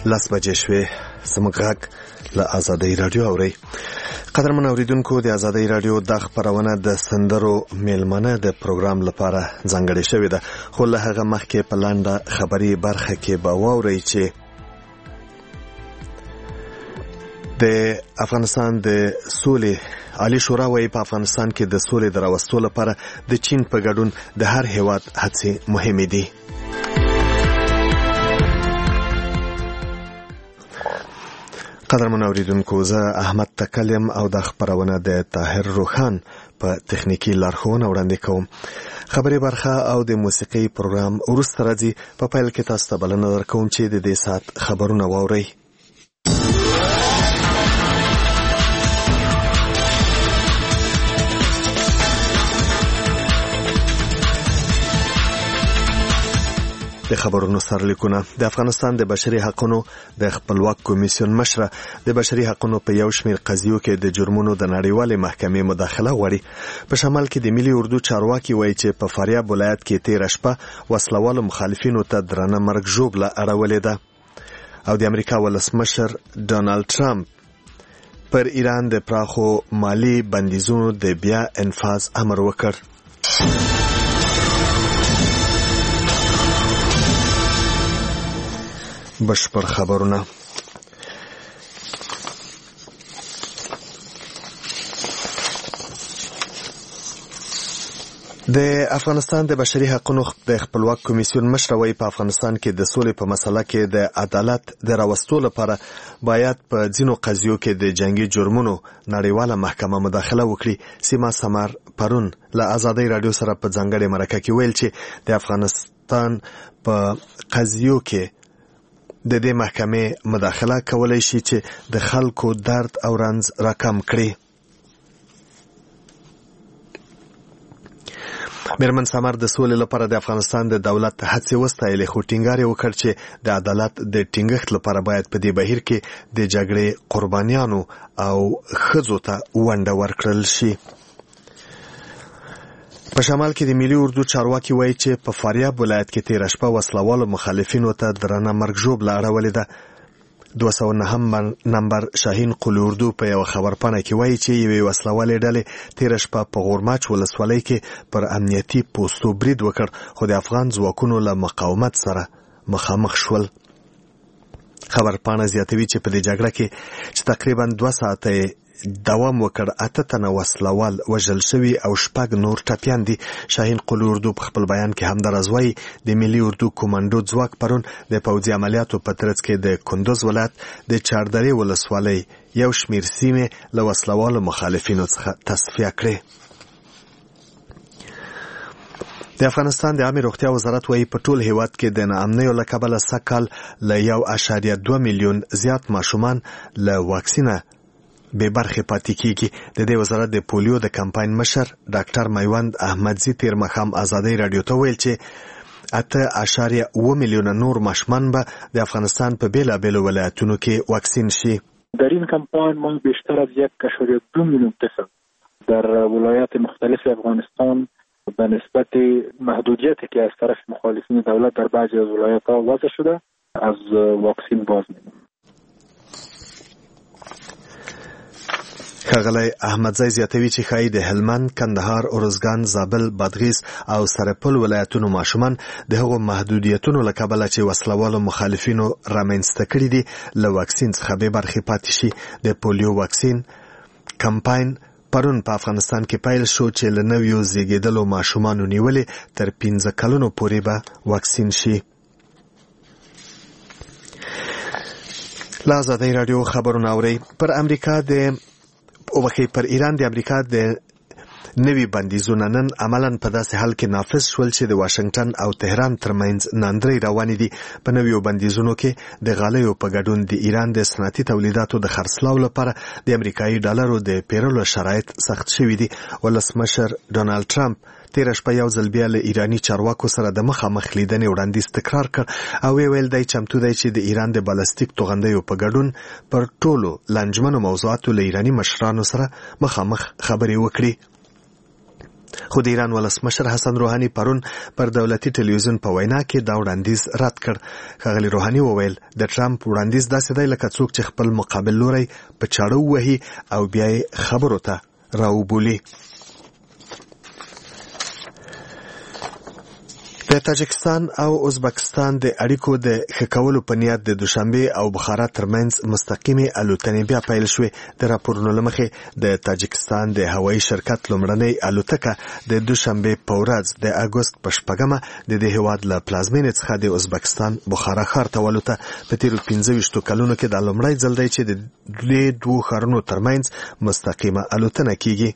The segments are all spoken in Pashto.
لس بجې شوې زموږ غږ له ازادۍ راډیو اورئ. قدرمن اوریدونکو، د ازادۍ راډیو د خپرونه د سندرو میلمنه د پروګرام لپاره ځانګړې شوې ده، خو له هغه مخکې په لنډه خبري برخه کې به واورئ چې د افغانستان د سولې عالی شورا وايي په افغانستان کې د سولې د راوستلو لپاره د چین په ګډون د هر هیواد هڅې مهمې دي. قدرمن اوریدونکو، زه احمد تکلم او د خبرونه د طاهر روخان په تخنیکی لارښوونه وړاندې کوم. خبري برخه او د موسیقي پروګرام وروسته راځي. په پیل کې تاسو ته بلنه درکوم چې د دې ساعت خبرونه واورئ. د خبرونو سرلیکونه. د افغانستان د بشري حقوقو د خپلواک کمیسیون مشره د بشري حقوقو په یو شمېر قضیو کې د جرمونو د نړیوالې محکمې مداخله غواړي. په شمال کې د ملي اردو چارواکي وایي چې په فاریاب ولایت کې تېره شپه وسلوالو مخالفینو ته درنه مرګ ژوبله اړولې ده. او د امریکا ولسمشر ډونالد ټرمپ پر ایران د پراخو مالی بندیزونو د بیا انفاذ امر وکړ. بشپړ خبرونه. د افغانستان د بشري حقوقو د خپلواک کمیسیون مشره وايي په افغانستان کې د سولې په مسله کې د عدالت د راوستلو لپاره باید په ځینو قضیو کې د جنگي جرمونو نړیواله محکمه مداخله وکړي. سیما سمار پرون له ازادۍ راډیو سره په ځانګړې مرکه کې ویل چې د افغانستان په قضیو کې د دې محکمې مداخله کولای شي چې د خلکو درد او رنځ راکم کړي. میرمن سمر د سولې لپاره د افغانستان د دولت هڅې وستایلې، خو ټینګار یې وکړ چې د عدالت د ټینګښت لپاره باید په دې بهیر کې د جګړې قربانیانو او ښځو ته ونډه ورکړل شي. په شمال کې د ملي اردو چارواکي وایي چې په فاریاب ولایت کې تېره شپه وسلوالو مخالفینو ته درنه مرګ ژوبله اړولې ده. 209 نمبر شاهین قل اردو په یو خبرپاڼه کې وایي چې یوې وسلوالې ډلې تېره شپه په غورماچ ولسوالۍ کې پر امنیتي پوستو برید وکړ، خو د افغان ځواکونو له مقاومت سره مخامخ شول. خبرپاڼه زیاتوي چې په دې جګړه کې چې تقریبا 2 ساعته دوام وکړ، 8 تنه وسلوال وژل شوي او 6 نور ټپیان دي. شاهین قل اردو په خپل بیان کې همدارس وایي د ملي اردو کمانډو ځواک پرون د پوځي عملیاتو په ترڅ کې د کندوز ولایت د چاردرې ولسوالۍ یو شمېر سیمې له وسلوالو مخالفینو څخه تصفیه کړې. د افغانستان د عامه روغتیا وزارت وايي په ټول هیواد کې د ناامنیو له کبله سږ کال له 1.2 میلیون زیات ماشومان له واکسینه به برخه پاتې کیږي. د دې وزارت د پولیو د کمپاین مشر ډاکټر میوند احمدزي تیر مخام ازادۍ راډیو ته ویل چې 8.7 میلیون نور ماشومان به د افغانستان په بیلابیلو ولایتونو کې واکسین شي. در این کمپاین ما بیشتر از 1.2 میلیون طفل در ولایات مختلف افغانستان به نسبت محدودیتی که از طرف مخالفین دولت در بعضی از ولایت‌ها وضع شده از واکسین باز می‌مانیم. ښاغلی احمدزی زیاتوي چې ښایي د هلمند، کندهار، ارزګان، زابل، بادغیس او سرپل ولایتونو ماشومان د هغو محدودیتونو له کبله چې وسلوالو مخالفینو رامنځته کړي دي له واکسین څخه بې برخې پاتې شي. د پولیو واکسین کمپاین پرون په افغانستان کې پیل شو چې له نویو زیږېدلو ماشومانو نیولې تر 15 کلونو پورې به واکسین شي. له ازادۍ راډیو خبرونه اورئ. پر ایران د امریکا د نوي بندیزونه نن عملاً په داسې حال کې نافذ شول چې د واشنگټن او تهران ترمنځ ناندرۍ روانې دي. په نویو بندیزونو کې د غالیو په ګډون د ایران د صنعتي تولیداتو د خرڅلاو لپاره د امریکایي ډالرو د پیرلو شرایط سخت شوي دي. ولسمشر ډونالد ټرمپ تېره شپه یو ځل بیا له ایراني چارواکو سره د مخامخ لیدنې وړاندیز تکرار کړ او ویل دی چمتو دی چې د ایران د بالستیک توغندیو په ګډون پر ټولو لنجمنو موضوعاتو له ایراني مشرانو سره مخامخ خبرې وکړي. خو د ایران ولسمشر حسن روحاني پرون پر دولتي ټلویزیون په وینا کې دا وړاندیز رد کړ. ښاغلي روحاني وویل د ټرمپ وړاندیز داسې دی لکه څوک چې خپل مقابل لوری په چاړه ووهي او بیا یې خبرو ته راوبولي. د تاجکستان او ازبکستان د اړیکو د ښه کولو په نیت د دوشنبه او بخارا ترمنځ مستقیمي الوتنې بیا پیل شوې. د راپورونو له مخې د تاجکستان د هوایي شرکت لومړنۍ الوتکه د دوشنبه په ورځ د اګوست په 8مه د دې هیواد له پلازمینې څخه د ازبکستان بخارا ښار ته والوته. په تیرو 15 کلونو کې دا لومړی ځل دی چې د دې دوه ښارونو ترمنځ مستقیمه الوتنه کیږي.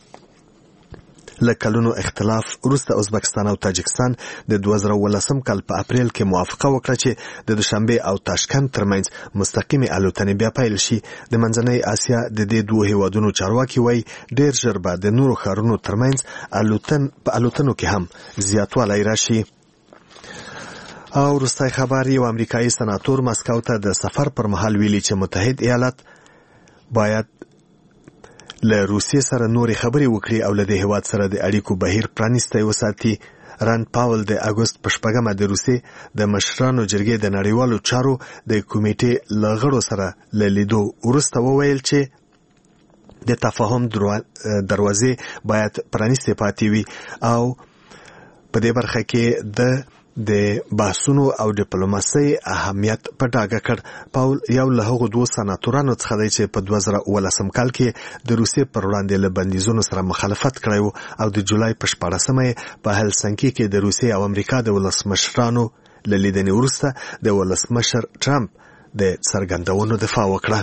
له کلونو اختلاف وروسته ازبکستان او تاجکستان د 2018 کال په اپریل کې موافقه وکړه چې د دوشنبه او تاشکند ترمنځ مستقیمه الوتنې بیا پیل شي. د منځنۍ اسیا د دې دوه هیوادونو چارواکي وایي ډېر ژر به د نورو ښارونو ترمنځ په الوتنو کې هم زیاتوالی راشي. او وروستی خبر، یو امریکایي سناتور مسکو ته د سفر پر مهال ویلي چې متحد ایالات باید له روسیې سره نورې خبرې وکړي او له دې هیواد سره د اړیکو بهیر پرانیستی وساتي. راند پاول د اګوست په 8مه د روسیې د مشرانو جرګې د نړیوالو چارو د کمیټې له غړو سره له لیدو وروسته وویل چې د تفاهم دروازې باید پرانیستې پاتې وي او په دې برخه کې د بحثونو او ډیپلوماسۍ اهمیت په ډاګه کړ. پاول یو له هغو دوه سناتورانو څخه دی چې په 2018 کال کې د روسیې پر وړاندې له بندیزونو سره مخالفت کړی و او د جولای په 14مه په هلسنکي کې د روسیې او امریکا د ولسمشرانو له لیدنې وروسته د ولسمشر ټرمپ د څرګندونو دفاع وکړه.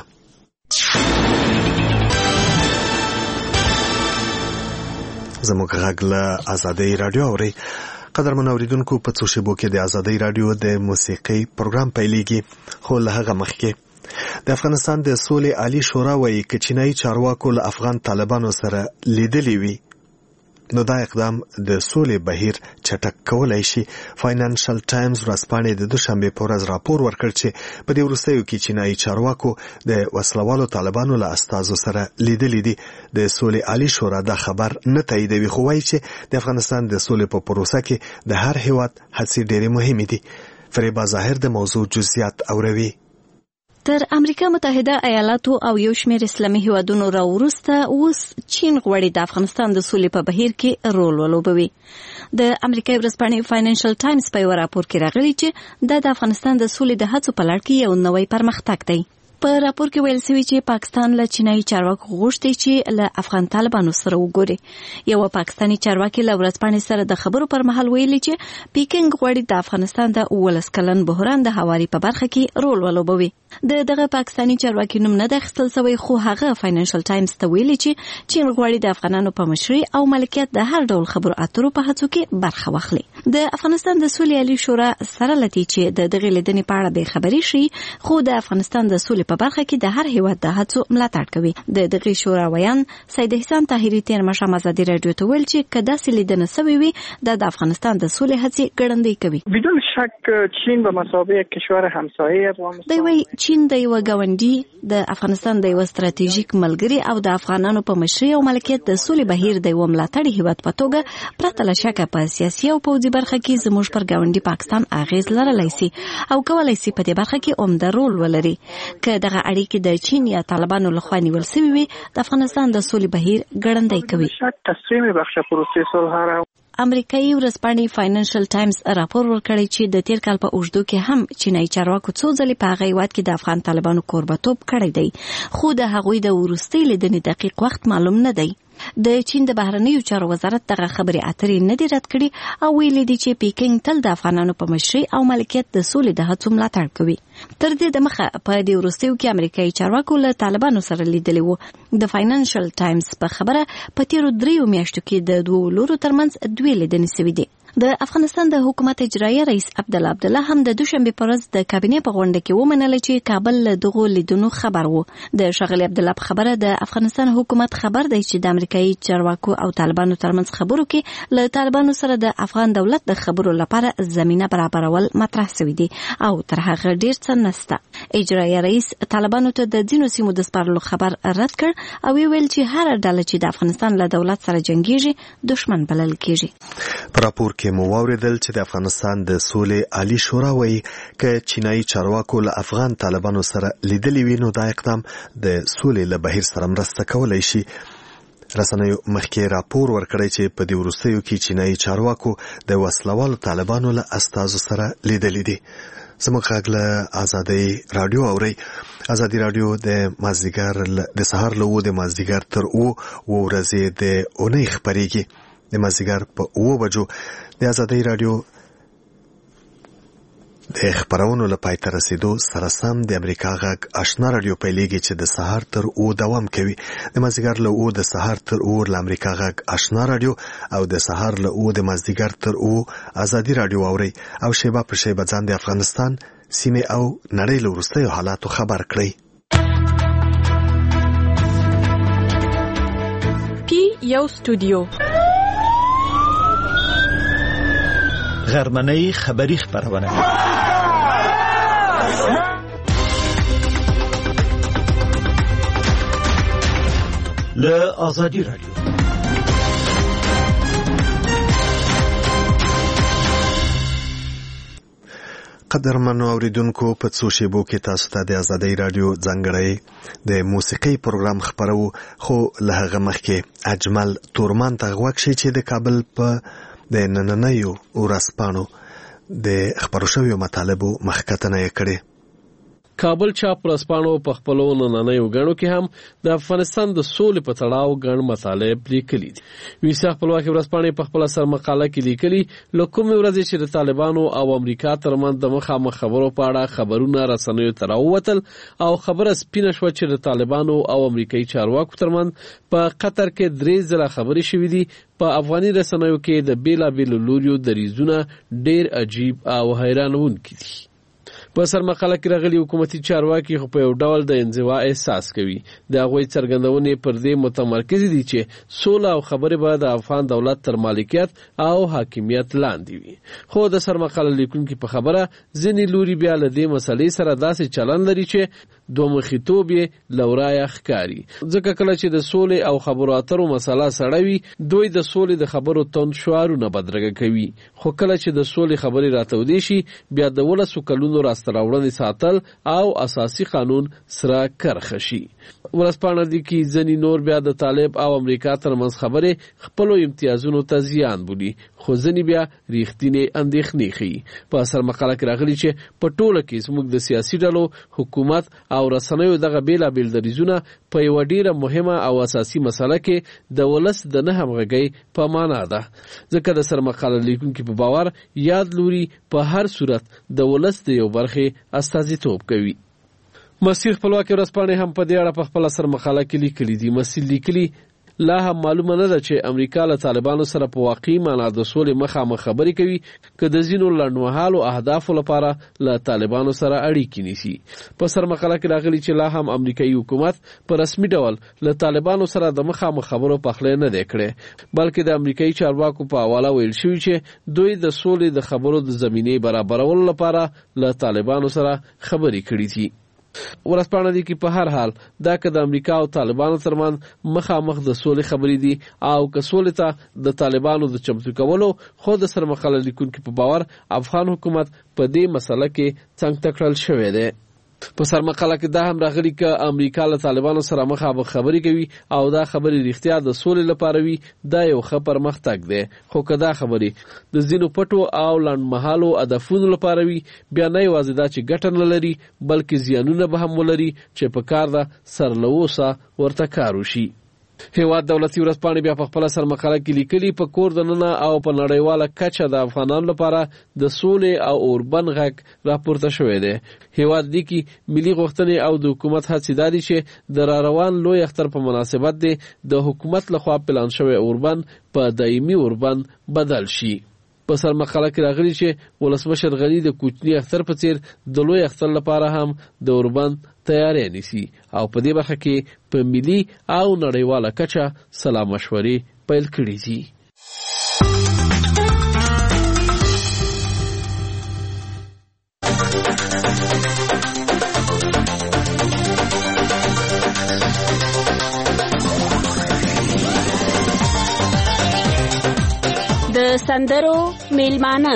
زموږ غږ له ازادۍ راډیو اورئ. قدرمن اوریدونکو، په څو شیبو کې د ازادۍ راډیو د موسیقۍ پروګرام پیلېږي، خو له هغه مخکې د افغانستان د سولې عالی شورا وایي که چینایي چارواکو له افغان طالبانو سره لیدلي وي نو دا اقدام د سولې بهیر چټک کولای شي. فاینانشل ټایمز ورځپاڼې د دوشنبه په ورځ راپور ورکړ چې په دې وروستیو کې چینایي چارواکو د وسلوالو طالبانو له استازو سره لیدلي دي. د سولې عالی شورا دا خبر نه تاییدوي، خو وایي چې د افغانستان د سولې په پروسه کې د هر هیواد هڅې ډېرې مهمې دي. فریبا ظاهر د موضوع جزئیات اوروي. تر امریکا متحده ایالاتو او یو شمېر اسلامي هیوادونو راوروسته اوس چین غواړي د افغانستان د سولې په بهیر کې رول ولوبوي. د امریکای ورځپاڼې فاینانشل ټایمز په یو راپور کې راغلي چې د افغانستان د سولې د هڅو په لړ کې یو نوی پرمختګ دی. په راپور کې ویل شوی چې پاکستان له چینایي چارواکو غوښتي چې له افغان طالبانو سره وګوري. یو پاکستاني چارواکي له ورځپاڼې سره د خبرو پر مهال ویلي چې پیکینګ غواړي د افغانستان د 19 کلن بحران د هواري په برخه کې رول ولوبوي. دغه پاکستاني چارواکي نوم نه د اخیستل شوی، خو هغه فاینانشل ټایمز ته ویلي چې چین غواړي د افغانانو په مشرۍ او ملکیت د هر ډول خبرو اترو په هڅو کې برخه واخلي. د افغانستان د سولې عالی شورا سره لټي چې د دغه لیدنې په اړه به خبري شي، خو د افغانستان د سولې په برخه کې د هر هیواد د هڅو ملاتړ کوي. د دغه شورا ویان سید احسان طاهری تیر مشام ازادي رادیو ته ویل چې کدا سې لیدنه سوي وي د افغانستان د سولې هڅې ګړندۍ کوي. بدون شک چین به مثابه کشور همسایه افغانستان دی وی چین د یو غونډي د افغانستان د یو ستراتیژیک ملګری او د افغانانو په مشرۍ او ملکیت د سولې بهیر د یو ملاتړ هیواد په توګه پرته له شکه په سیاسي او پوځي برخه کې زموږ پر غونډي پاکستان اغیز لرلای شي او کولای شي په دې برخه کې عمده رول ولري. که دغه اړیکې د چین یا طالبانو لخوا نیول شوی وي د افغانستان د سولې بهیر ګړندۍ کوي. شک تصمیم بخش پروسې صلح امریکایي ورځپاڼې فاینانشل ټایمز راپور ورکړی چې د تیر کال په اوږدو کې هم چینایي چارواکو څو ځلې په هغه هیواد کې د افغان طالبانو کوربه‌توب کړی دی، خو د هغوی د وروستۍ لیدنې دقیق وخت معلوم نه دی. د چین د بهرنیو چارو وزارت دغه خبرې اترې نه دي رد کړي او ویلي دي چې پیکینګ تل د افغانانو په مشرۍ او ملکیت د سولې د هڅو ملاتړ کوي. تر دې د مخه په دې وروستیو کې امریکایي چارواکو له طالبانو سره لیدلي وو. د فاینانشل ټایمز په خبره په تیرو 3 میاشتو کې د دوه لورو ترمنځ 2 لیدنې شوې دي. د افغانستان د حکومت اجرایي رئیس عبدالله هم د دوشنبه پر ورځ د کابینې په غونډه کې ومنله چې کابل له دغو لیدونو خبر وو. د ښاغلي عبدالله په خبره د افغانستان حکومت خبر دی چې د امریکایي چارواکو او طالبانو ترمنځ خبرو کې له طالبانو سره د افغان دولت د خبرو لپاره زمينه برابرول مطرح شوی دی او تر هغه ډیر څه نشته. اجرایي رئیس طالبانو ته د ځینو سیمو د سپارلو خبر رد کړ او ویل چې هر ډله چې د افغانستان له دولت سره جنگيږي دشمن بلل کیږي. په راپور کې مو واوریدل چې د افغانستان د سولې عالی شورا وایي چې چینایي چارواکو له افغان طالبانو سره لیدلي وي نو دا اقدام د سولې له بهیر سره مرسته کولای شي. رسنیو مخکې راپور ورکړی چې په دې وروستیو کې چینایي چارواکو د وسلوالو طالبانو له استازو سره لیدلي دي. زموږ غږ له ازادي رادیو اوري. ازادي رادیو د مازدیګر د سهار له 9 د مازدیګر تر 9 ورځې د اونۍ خبريږي. د مازدیګر په 9 بجو د ازادي رادیو د خبرونو لپاره تر رسیدو سره سم د امریکا غږ آشنا رادیو پیلېږي چې د سهار تر 9 دوام کوي. د مازدیګر له 9 د سهار تر 9 د امریکا غږ آشنا رادیو او د سهار له 9 د مازدیګر تر 9 ازادي رادیو اوري او شیبه پر شیبه ځان د افغانستان سیمه او نړۍ له وروستیو حالاتو خبر کړئ. پی یو استودیو غرمنۍ خبری خبرونه له آزادی رادیو. قدرمنو اوریدونکو په څو شیبو کې تاسو ته د آزادی رادیو ځانګړی د موسیقي پروګرام خبرو خو له هغه مخکې اجمل تورمان ته غوښ شي چې د کابل په د نننیو ورځپاڼو د خبرو شویو مطالبو مخکتنه یې کړې. کابل چاپ ورځپاڼو په خپلو نننیو غړو کې هم د افغانستان د سولې په تړاو غړ مطالب لیکلي دي. ویسا خپلواکي ورځپاڼې په خپل سر مقاله کې لیکلي لکه ورځ چې د طالبانو او امریکا ترمنځ د مخامخ خبرو په اړه خبرونه رسنیو ته راووتل او خبره سپینه شو چې د طالبانو او امریکایي چارواکو ترمنځ په قطر کې 3 ځله خبرې شوې دي. په افغاني رسنیو کې د بیلابیلو لوریو دریزونه ډیر عجیب او حیرانونکي دي. په سر مقاله کې راغلي حکومتي چارواکي خو په یو ډول د انزوا احساس کوي. د هغوی څرګندونې پر دې متمرکز دي چې سوله او خبرې به د افغان دولت تر مالکیت او حاکمیت لاندې وي. خو د سر مقاله لیکونکي په خبره ځینې لوري بیا له دې مسلې سره داسې چلن لري چې دومخیتوب یې لورایه ښکاري. ځکه کله چې د سولې او خبرو اترو مسله سړوي دوی د سولې د خبرو توند شعارونه بدرګه کوي. خو کله چې د سولې خبرې راتودې شي بیا د 12 کلونو راستراوړنې ساتل او اساسي قانون سره کرخه شي. ورځپاڼه دي کې ځینې نور بیا د طالب او امریکا ترمنځ خبرې خپلو امتیازونو ته زیان بولي خو ځینې بیا ریښتینې اندېښنې ښیي. په اثر مقاله کې راغلي چې په ټوله کې زموږ د سیاسي ډلو حکومت او رسنیو دغه بیلابیل دریزونه په یوه ډیره مهمه او اساسي مسله کې د ولس د نه همغږۍ په معنا ده. ځکه د سر مقاله لیکونکي په باور یاد لوري په هر صورت د ولس د یو برخې استازیتوب کوي. مسیر خپلواکي ورځپاڼې هم په دې اړه په خپل سر مقاله کې لیکلي دي. مسیر لیکلي لا هم معلومه نه ده چې امریکا له طالبانو سره په واقعي معنا د سولې مخامخ خبرې کوي که د ځینو لنډمهالو اهدافو لپاره له طالبانو سره اړیکې نیسي. په سر مقاله کې راغلي چې لا هم امریکایي حکومت په رسمي ډول له طالبانو سره د مخامخ خبرو پخلی نه دی کړی بلکې د امریکایي چارواکو په حواله ویل شوي چې دوی د سولې د خبرو د زمینې برابرولو لپاره له طالبانو سره خبرې کړې دي. ورځپاڼه دي کې په هر حال دا که د امریکا او طالبانو ترمنځ مخامخ د سولې خبرې دي او که سولې ته د طالبانو د چمتو کولو خو د سر مقاله لیکونکي په باور افغان حکومت په دې مسله کې څنګ ته کړل شوی دی. په سر مقاله کې دا هم راغلي که امریکا له طالبانو سره مخامخ خبرې کوي او دا خبرې رښتیا د سولې لپاره وي دا یو ښه پرمختګ دی. خو که دا خبرې د ځینو پټو او لنډمهالو هدفونو لپاره وي بیا نه یوازې دا چې ګټه نه لري بلکې زیانونه به هم ولري چې په کار ده سر له اوسه ورته کار وشي. هیواد دولتي ورځپاڼې بیا په خپل سر مقاله کې لیکلي په کور دننه او په نړیواله کچه د افغانانو لپاره د سولې او اوربند غږ راپورته شوی دی. هیواد دی کې ملي غوښتنې او د حکومت هڅې دا دي چې د راروان لوی اختر په مناسبت دی د حکومت لخوا پلان شوی اوربند په دایمي اوربند بدل شي. په سر مقاله کې راغلي چې ولسمشر غني د کوچني اختر په څیر د لوی اختر لپاره هم د اوربند تیاری نیسي او په دې برخه کې په ملي او نړیواله کچه سلا مشورې پیل کړي دي. د سندرو میلمانه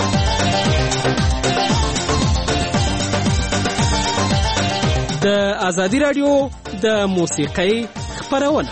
د ازادي رادیو د موسیقۍ خپرونه.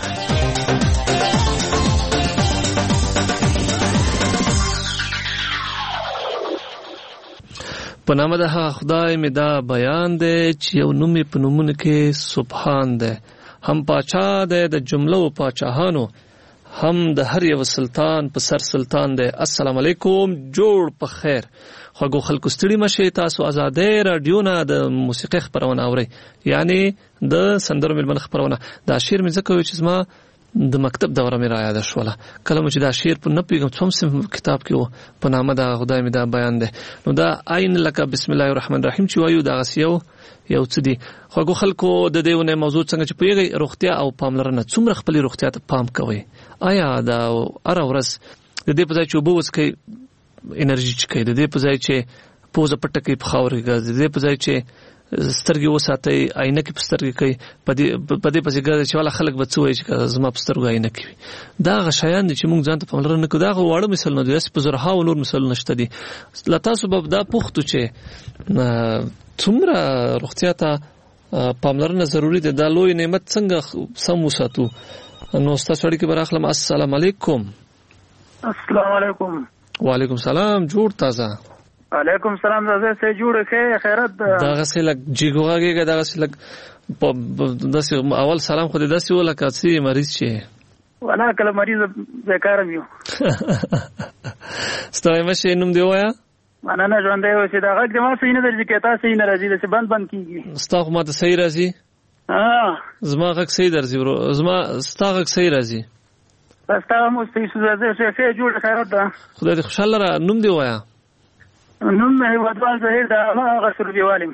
په نامه د خدای مې دا بیان دی چې یو نوم په نومونو کې سبحان دی، هم پاچا دی د جملو پاچاهانو، هم د هر یو سلطان په سر سلطان دی. السلام علیکم، جوړ په خیر. خوږو خلکو ستړي مشه، تاسو ازادي رادیو نه د موسیقۍ خبرونه اورئ، یعنی د سندرو میلمنه خبرونه. دا شعر مې ځکه وی چې زما د مکتب دوره مې را یاد شوله، کله چې دا شعر په نه پیګم څوم سم کتاب کې و، په نامه د خدای مې دا بیان دی. نو دا عین لکه بسم الله الرحمن الرحیم چې وایو دا غسیو یو څه دی. خوږو خلکو د دیونه موضوع څنګه چې پیږي روغتیا او پاملرنه، څومره خپل روغتیا ته پام کوي؟ آیا دا هر ورځ د دې په ځای چې وبوس کوي انرژي چکي، د دې په ځای چې پوزه پټه کوي په خاور کې ګرځي، د دې په ځای چې سترګې وساتي عینه کې په سترګې کوي، په دې پسې ګرځي چې والا خلک به څه وایي چې زما په سترګو عینه کوي. دا غشایان دي چې موږ ځان ته پاملرنه کوو. دا واړه مثال نه دي، په زرها او نور مثالونه شته دي. لتاسو به دا پوښتو چې څومره روغتیا ته پاملرنه ضروری ده، دا لوی نعمت څنګه سم وساتو؟ نو تاسو اړیکې براخلم. السلام علیکم. السلام علیکم. وعلیکم سلام. جوړ تازه. وعلیکم سلام. زه سه جوړ خیر خیرت. دا غسه لګ جیګوغه دا غسه لګ داسې اول سلام خو دې داسې ولکه چې مریض شي. ولا کله مریض بیکارم یو. ستای مشه نوم دی وایا؟ انا نه ژوند دی چې دا غږ د ما سینه درځي کې تاسو یې ناراضي ده چې بند کیږي. ستا خو ماته صحیح راځي. زما غږ صحیح درځي ورو، زما ستا غږ صحیح راځي. ستا مو څه جوړ خیرت ده. خدای دې خوشاله را. نوم دی وایا؟ نوم مې ودوال زهیر دا هغه سر دیوالم.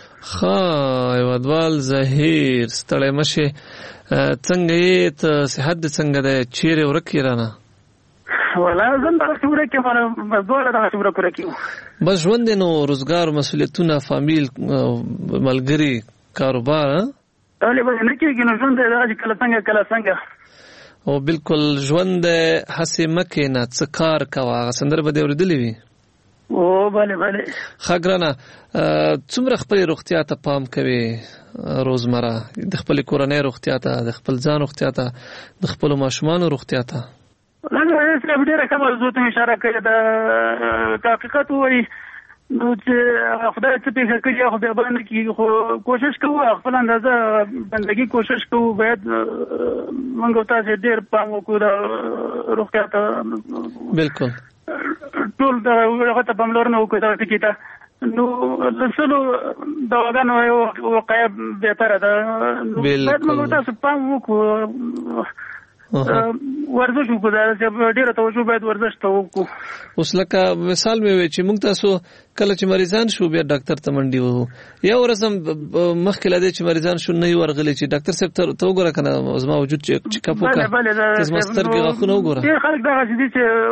ودوال زهیر، ستړی مشه. څنګه یې ته صحت دې څنګه ده؟ چیرې ورکی رانه؟ ولا زم دا خبره کې مانه مزدور دا خبره کوي کیو بس ژوند نو روزګار مسؤلیتونه فامیل ملګری کاروبار طالب نه کېږي نو ژوند دا چې کله څنګه او بالکل ژوند هسې مکه نه څه کار کوا سندر به دې ورېدلې وي او bale خګرانه څومره خپل روغتیا ته پام کوي روزمره د خپل کورنۍ روغتیا ته د خپل ځان روغتیا ته د خپل ماشومان روغتیا ته لږ څه ډیره کومه زوته اشاره کوي د حقیقت وایي نو چې خدای ته په کې خو به باندې کې خو کوشش کوو خپل اندازه بندګي کوشش کوو باید موږ تاسو ډیر پام وکړو روغتیا ته بالکل ټول دا هغه ته پاملرنه وکړو چې کیته نو لسلو دواګانو یو وقایع بهتره ده باید موږ تاسو پام وکړو ورزش وکړو چې ډیره توجه باید ورزش ته وکړو اوس لکه مثال مې وی چې موږ تاسو کله چې مریضان شو بیا ډاکټر ته منډي وو یا ورسم مخکې لدی چې مریضان شو نه ورغلي چې ډاکټر صاحب ته وګوره کنه زما وجود چې کاپو کا زما سترګې غوښنه وګوره ډیر خلک دا غږی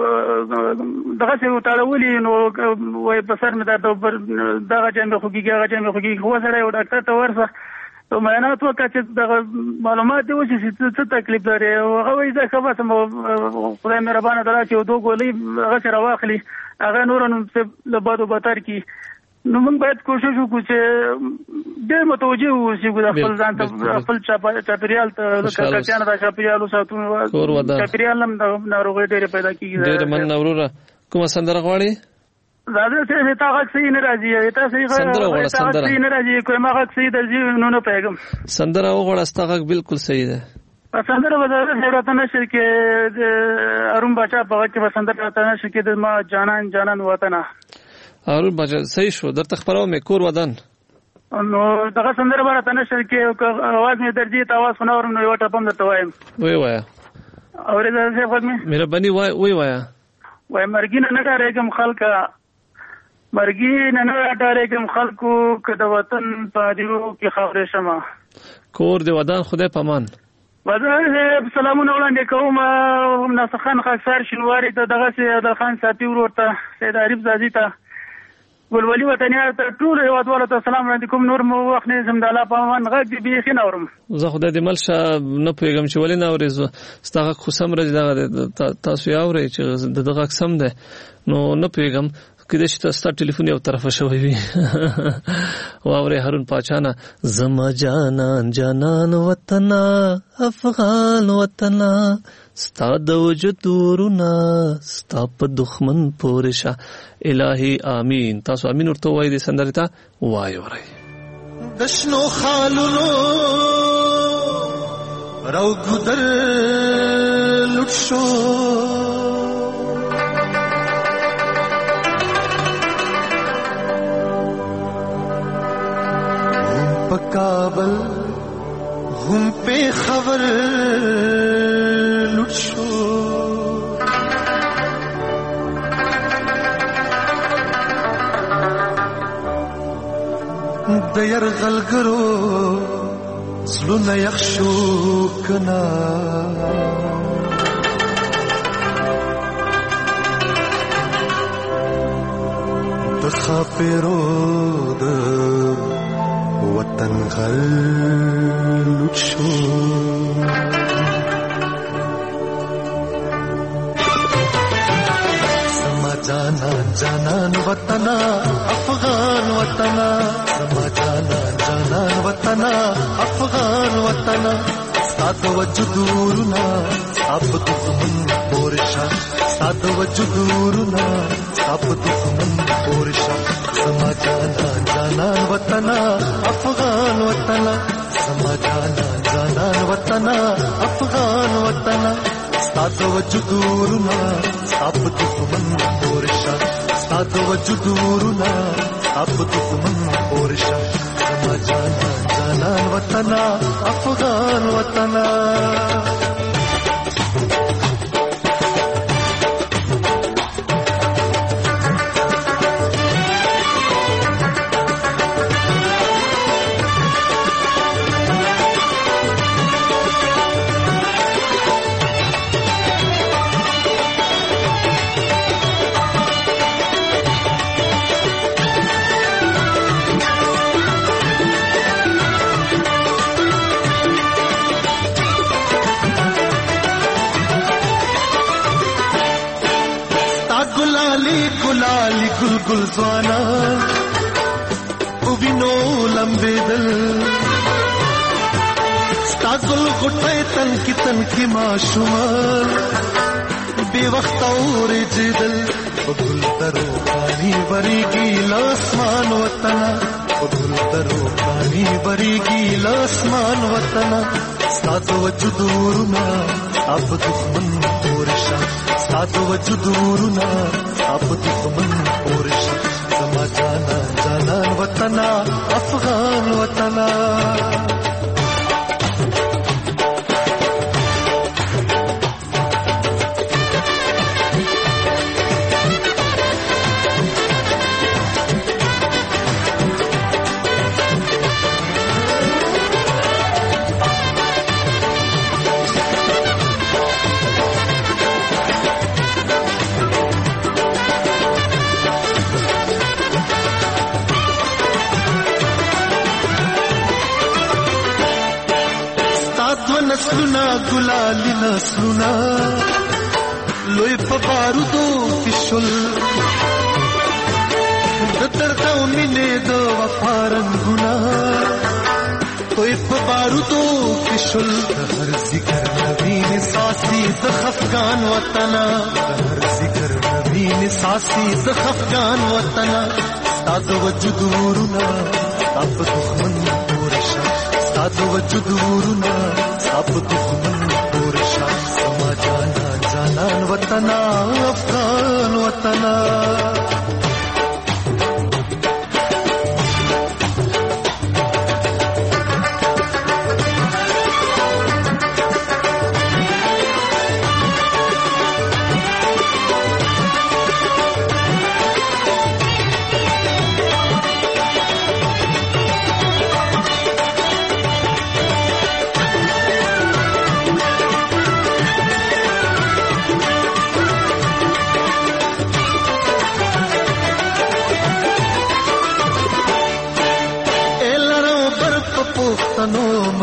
چې دغه څه تاړولي نو وای په سر مې دا دغه جنبه خوږي هو سره یو ډاکټر ته ورسه تو معاینات وکړه چې د معلومات دی چې څه تکلیف لري هغه وایي دا خبره سم خدای مهربانه درا چې دوه ګولې هغه سره واخلي هغه نور نو له بادو بتر کی نو موږ باید کوشش وکړو چې ډېر متوجه اوسو د خپل ځان ته خپل چاپیریال ته د کاکانو د چاپیریال ساتونو چاپیریال هم د ناروغۍ ډېر پیدا کیږي ډېر من نوروره کومه سندره غواړي زاده چې تا غږ صحیح نه راځي تا صحیح نه راځي کومه غږ صحیح درځي نو نه پیغام سندره وغوړه ستا غږ بالکل صحیح ده سندره وزاره حیرت نشر کې د اروم بچا په وخت کې سندره راته نشر کې د ما جانان وطن اروم بچا صحیح شو درته خبرو مې کور ودان نو دغه سندره راته نشر کې आवाज مې درځي ته आवाज خنورم نو یو ټپم درته وایم وای اورې دا څه وخت مې مهرباني وای وای مرګینه نه ډارېږم خلکه، مرګینه نه ډارېږم خلکو، که د وطن په دیو کې خاورې شمه. کور د ودان خدای پامان. ودان سلامونه وړاندې کوم ناصر خان خاکسار شینواري ته، دغسې عادل خان ساپي ورور ته، سید عارف زادي ته، ګلولي وطنیار ته، ټولو هېوادوالو ته سلام وړاندې کوم. نور مو وخت نه ځم، د الله په امان غږ دې بیخي نه اورم. زه خدای دې مل شه نه پوهېږم چې ولې نه اورې. ستا غږ خو سم راځي، دغه تاسو یې اورئ چې د ده غږ سم دی، نو نه پوهېږم کېدای شي ستا ټلیفون یو طرفه شوی وي. واورئ هارون پاچا نه، زما جانان جانان وطنه افغان وطنه، ستا د وجود ورونه ستا په دښمن پورې شه. الهي آمین. تاسو امین ورته ووایئ دې سندرې ته، وایې ورئ. د شنو خالونو رو ګودر لوټ شو، په کابل هم په خبر لوټ شو، د یرغلګرو زړونه یخ شو کنه، د خاپیرو د وطن غل لوټ شو، زما جانان جانان وطنا افغان وطنا، زما جانان جانان وطنا افغان وطنا، ستا د وجود ورونه ستا په دښمن پورې شه، ستا د وجود ورونه ستا په دښمن پورې شه، زما جانان جانان وطنا افغان وطنا، زما جانان جانان وطنا افغان وطنا، ستا د وجود ورونه ستا په دښمن پورې شه، ستا د وجود ورونه ستا په دښمن پورې شه، زما جانان جانان وطنا افغان وطنا. ګلالي ګل ګل ځوانا او وینو لمبېدل، ستا ګل غوټۍ تن کې ماشومان بې وخته اورېدل، په ګل درو پانی بریږي لاسمان وطنه، په ګل درو پانی بریږي لاسمان وطنه، ستا د وجود ورونه ستا په دښمن پورې شه، ستا د وجود ورونه ستا په دښمن پورې شه، زما جانان جانان وطنه افغان وطنه. نسلونه ګلالي نسلونه لوی په بارودو کې شول، د درد او مینې د وفا رنګونه لوی په بارودو کې شول، د هر ذکر نوین ساسي د خفګان وطنه، د هر ذکر نوین ساسي د خفګان وطنه، ستا د وجود ورونه ستا په دښمن پورې شه، ستا د وجود ورونه ستا په دښمن پورې شه، زما جانان جانان وطنه افغان وطنه.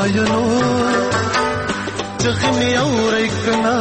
مینو چغې مې اورئ کنا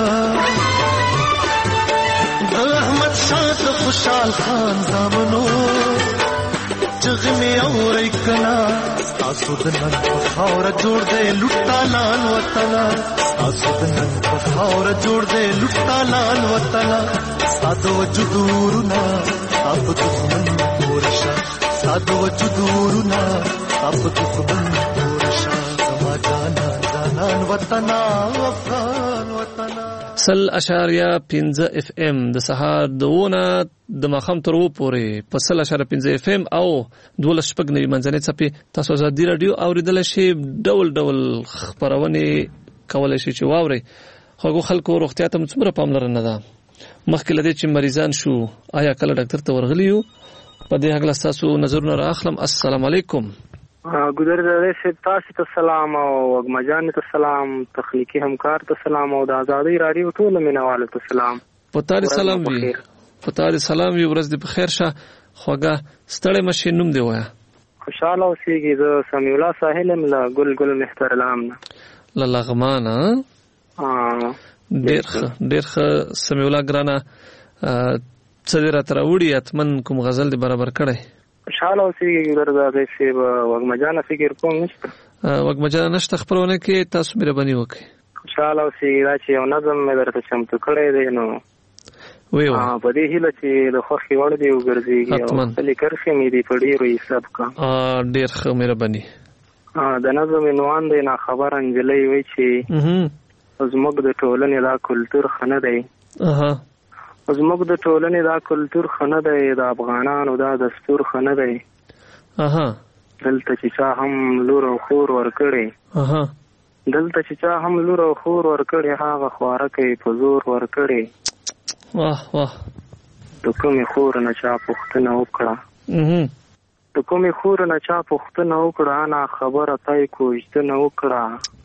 د احمد شاه د خوشحال خان زامنو چغې مې اورئ کنا تاسو د نن په خاوره جوړ دی لوټالان وطنه تاسو د نن په خاوره جوړ دی لوټالان وطنه ستا د وجود ورونه ستا په دښمن پورشه ستا د وجود ورونه ستا په دښمن پورشه زما جانان جانان وطنه افغان وطنه 100.5 FM د سهار دونه د ماخام تر و پورې په 100.5 FM او 12 منځنۍ صفحه تاسو آزادي رادیو اوریدل شي ډول ډول خبرونه کولای شي چې واوري خو خلکو روغتیا ته څومره پاملرنه ده مخکې لدې چې مریضان شو آیا کله ډاکټر ته ورغلیو په دې هغه تاسو نظرونه راخلم السلام علیکم ګذر دې تاسو ته سلام او وګمجان ته سلام تخنیکی همکار ته سلام او د آزادۍ رادیو ټول مینوالو ته سلام پتاري سلام وی پتاري سلام وی ورځ دې په خیر شه خوګه ستړی مشه نوم دی وایا خوشاله اوسېږي د سمیع الله ساحل ملا ګل ګل محترم لغمان ډېر سمیع الله ګرانه څلور تر وړي اتمن کوم غزل دی برابر کړی خوشاله اوسېږي ګرځا دې سی وګمجان فکر کوم نشته وګمجان نشته خبرونه کې تاسو مهرباني وکړئ خوشاله اوسېږي دا چې یو نظم مې درته چمتو کړی دی نو ویو په دې هیله چې د خوښي وړ دی وګرځيږي او خپل کرخي مې دی په ډیرو حساب کا ډیر ښه مهرباني د نظم عنوان دی نه خبر انجلۍ وای چې زموږ د ټولنې دا کلچر خنه دی زموږ د ټولنې دا کلچر خنه دی د افغانانو دا دستور خنه دی دلته چې چا هم لور او خور ورکړي دلته چې چا هم لور او خور ورکړي هغه خواره کوي په زور ورکړي واه واه د کومې خور نه چا پوښتنه وکړه د کومې خور نه چا پوښتنه وکړه انا خبره تای کوښتنه وکړه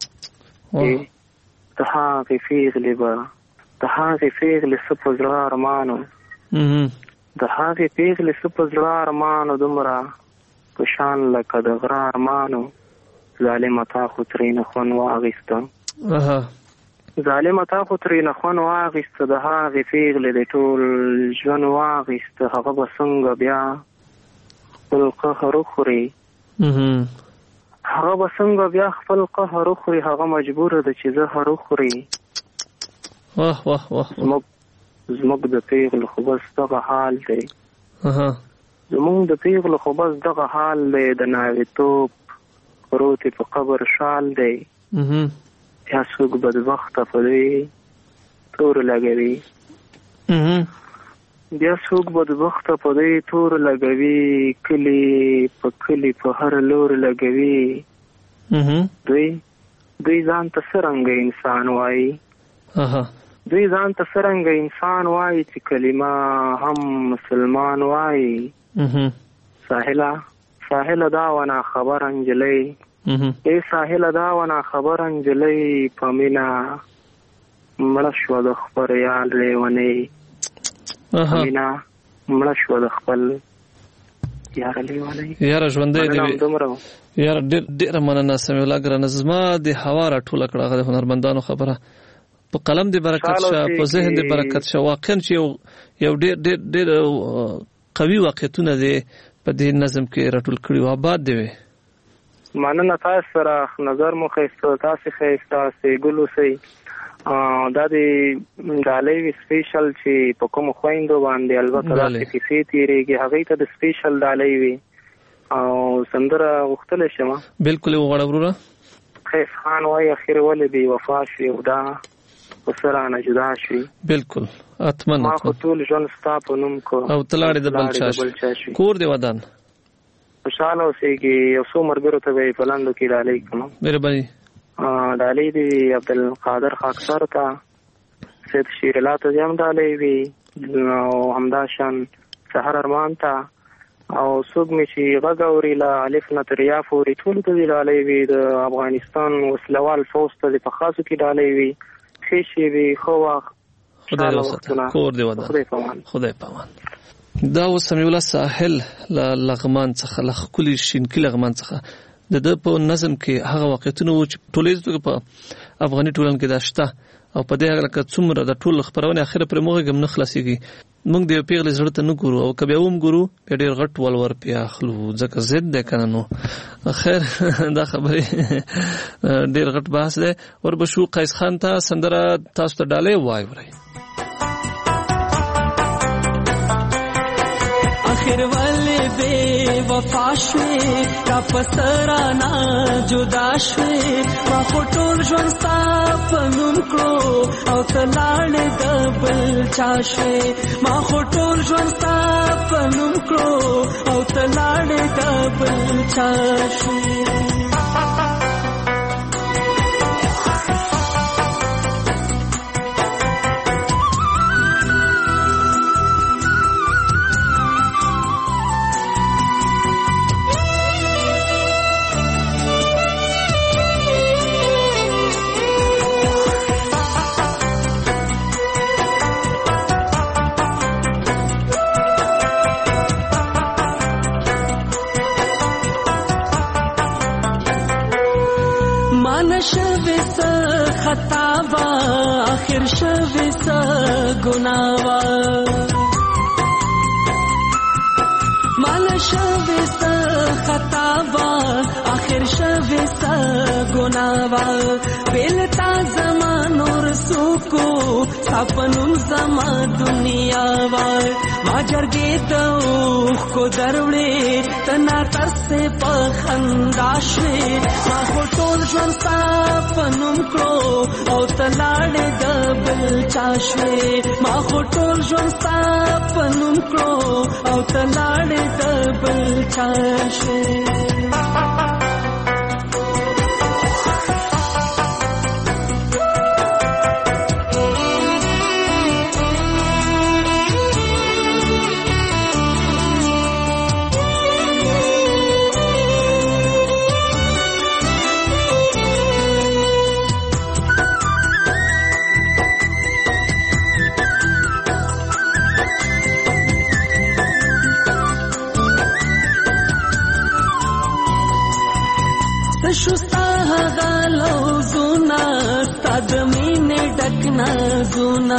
د هغې پیغلې به د هغې پیغلې څه په زړه ارمانو د هغې پیغلې څه په زړه ارمانو دومره په شان لکه د غره ارمانو ظالمه تا خو ترېنه خوند واخیسته ظالمه تا خو ترېنه خوند واخیسته د هغې پیغلې د ټول ژوند واخیسته هغه به څنګه بیا خپل قهر وخوري هغه به څنګه بیا خپل قهر وخوري هغه مجبوره ده چې زهر وخوري واه واه واه زموږ د پیغلو خو بس دغه حال دی زموږ د پیغلو خو بس دغه حال دی د ناوېتوب پروت په قبر شال دی بیا څوک بدبخته په دې تور لګوي بیا څوک بدبخته په دې تور لګوي کلی په هر لور لګوي دوی ځان ته څرنګه انسان وایي دوی ځان ته څرنګه انسان وایي چې کلمه هم مسلمان وایي ساحله دا ونه خبر انجلۍ ای ساحله دا ونه خبر انجلۍ په مینا مړه شوه د خپل یار لیونۍ مینا مړه شوه د خپل یار لیونۍ یاره ژوندی دی یاره ډېره مننه سمیع الله ګرانه زما د هوا راټوله کړه هغه د هنرمندانو خبره په قلم دی برکت شه په ذهن دی برکت شه واقعا چې یو ډېر قوي واقعیتونه دی په دې نظم کې راټول کړي او آباد دی مننه تاسو سره نظر مو ښایسته تاسې ښایسته سې ګل اوسئ دا د ډالۍ سپیشل چې په کومو خویندو باندې البته داسې کیسې تېرېږي هغوی ته د سپیشل ډالۍ وي او سندره غوښتلی شم بلکل یې وغواړه وروره خیف خان وایي اخر ولې بې وفا شوې او دا پسه رانه جدا شوي بلکل اتمن ما خو ټول ژوند ستا په نوم کو او ته لاړې د بل چا شوي کور دې ودان خوشحاله اوسېږي یو څو ملګرو ته به یې په لنډو کې ډالۍ کړم مهرباني ډالۍ دې عبدالقادر خاکسار ته سید شیر الله ته هم ډالۍ وي او همداشان سحر ارمان ته او څوک مې چې غږ اوري له الف نه تر یا پورې ټولو ته دې ډالۍ وي د افغانستان وسلوال فوج ته دې په خاصو کې ډالۍ وي ښې شی وي ښه وخت خدای وساته کور دې ودان خدای پامان دا و سمیع الله ساحل له لغمان څخه له ښکلي شینکي لغمان څخه د په نظم کې هغه واقعیتونه وو چې ټولنیز توګه په افغاني ټولنه کې دا شته او په دې هغه لکه څومره د ټول خبرونه اخره پر موږ هم نه خلاصيږي. موږ د یو پیغلې زړه ته نه ګورو او کبه هم ګورو په ډېر غټ ولور پیا اخلو ځکه زید ده کنه. نو خیر دا خبره ډېر غټ بحث ده. وربشو قیس خان ته سندره تاسو ته ډالې وای ورای آخر والے بے وفا شوی تا پسرانا جدا شوی ما خطول جون ستا پنوم کرو او تلاړ د بل چا شوی ما خطول جون ستا پنوم کرو او تلاړ د بل چا شوی خطابا آخر شوی سا گناوا مالا شوی سا خطابا آخر شوی سا گناوا بیلتا زمان اور سوکو سپنم زما دنیا وار ما جرگی دوخ کو دروڑے تنا ترسے پخنداشوے ما خوٹول جون سپنم کرو او تلاڑ دبل چاشوے ما خوٹول جون سپنم کرو او تلاڑ دبل چاشوے شستا غالو زونا تدمین ڈکنا زونا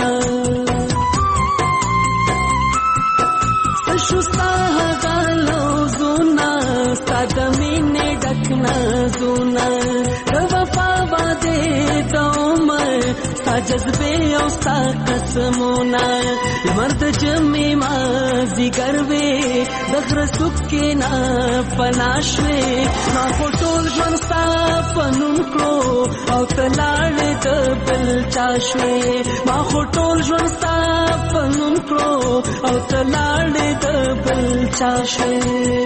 شستا غالو زونا تدمین ڈکنا زونا وفا بادے دومر ستا جذبے او ستا قسمونا مرد جمی مازی گروے دخر سکینا پناشوے ما خوٹول جون ستا پنون کرو او تلاڑ دبل چاشوے ما خوٹول جون ستا پنون کرو او تلاڑ دبل چاشوے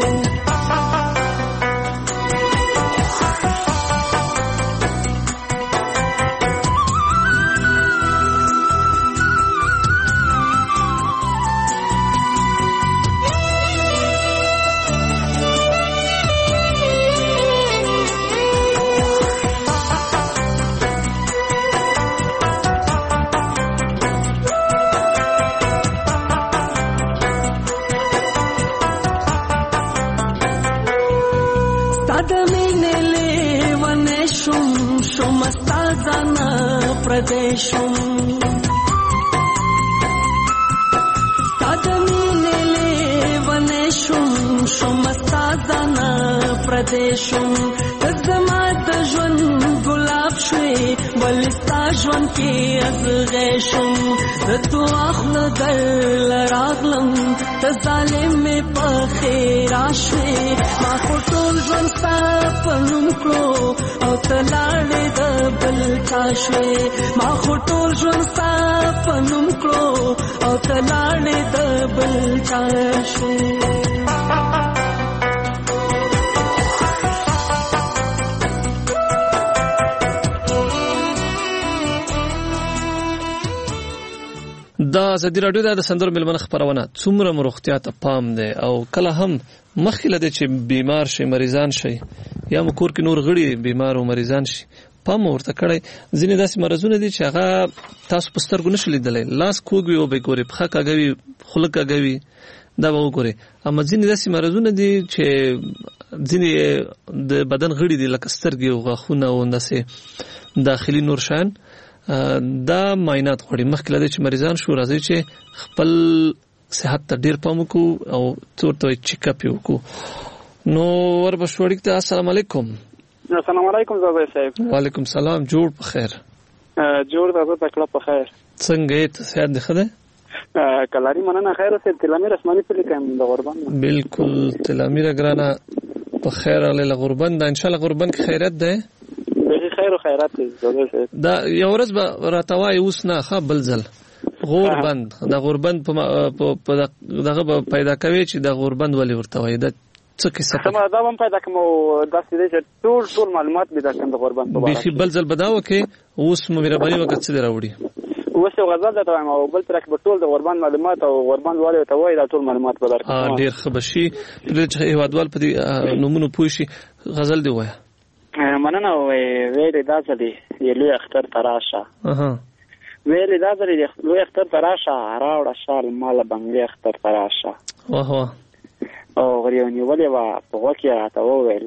پردیشم تادمینه لیونشم شمستازانا پردیشم تزما د ژوند ګلاب شوی ولستا ژوند کې ازغیشم تو اخله در راغلم ته ظالم می په خیر شوی ما ټول ژوند ستا په نوم کړو او تلاړ د بل چا شوی ما ټول ژوند ستا په نوم کړو او تلاړ د بل چا شوی دا ازادي رادیو د سندرو ملمنه خبرونه څومره مروختیا ته پام دی او کله هم مخکله د چې بیمار شي مریضان شي یا مکور کې نور غړي بیمار او مریضان شي پام ورته کړی ځینې داسې مرزونه دي چې هغه تاسو په سترګو نشئ لیدلی لاس کوږ وي او به ګوري پښه کږوي خوله کږوي دا به وګورئ اما ځینې داسې مرزونه دي چې ځینې د بدن غړي دي لکه سترګې او غاښونه او داسې داخلي نور شیان دا معاینات غواړي. مخکې له دې چې مریضان شو راځي چې خپل صحت ته ډیر پام وکړو او ورته چیک اپ وکړو. نو وربشو اړیک ته السلام علیکم. السلام علیکم زوی صاحب. وعلیکم السلام. جوړ په خیر. جوړ د تکلا په خیر. څنګه ته صحت ده خده؟ کلاری مننه خیر اوسه. تلامیر اسماني په لیکم د غربان. بالکل تلامیر ګرانه په خیر له غربان دا ان شاء الله غربان کې خیرت ده. به خیر او خیرات زوی صاحب. دا یو ورځ به راتوای اوس نه ښه بلزل غوربند د غوربند په دغه پیدا کوي چې د غوربند ولې ورته وایي د څه کیسه سم دا هم پیدا کوم د سیده چې ټول معلومات به د غوربند په اړه بيخي بلزل بداو کې اوس مهرباني وکړه څه دراوړي اوس یو غزل ده ته او بل ترک په ټول د غوربند معلومات او غوربند والي ته وایي دا ټول معلومات به درکړي. ډیر خبشي چې هیوادوال په دې نمونه پوي شي غزل دی وایي. مننه ویلې دا ځلې یلو اختر تراشه ویلې دا ځلې لوی اختر تراشه راوړه شال مال بنګي اختر تراشه واه واه او غریونی ولې وا په وکه راته وویل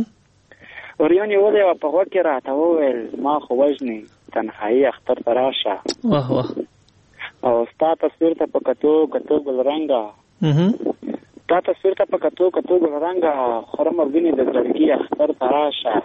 غریونی ولې وا په وکه راته وویل ما خو وژني تنهایی اختر تراشه واه واه او ستا تصویر ته په کتو ګل رنگا تا تصویر ته په کتو ګل رنگا خرم وګني د زړګي اختر تراشه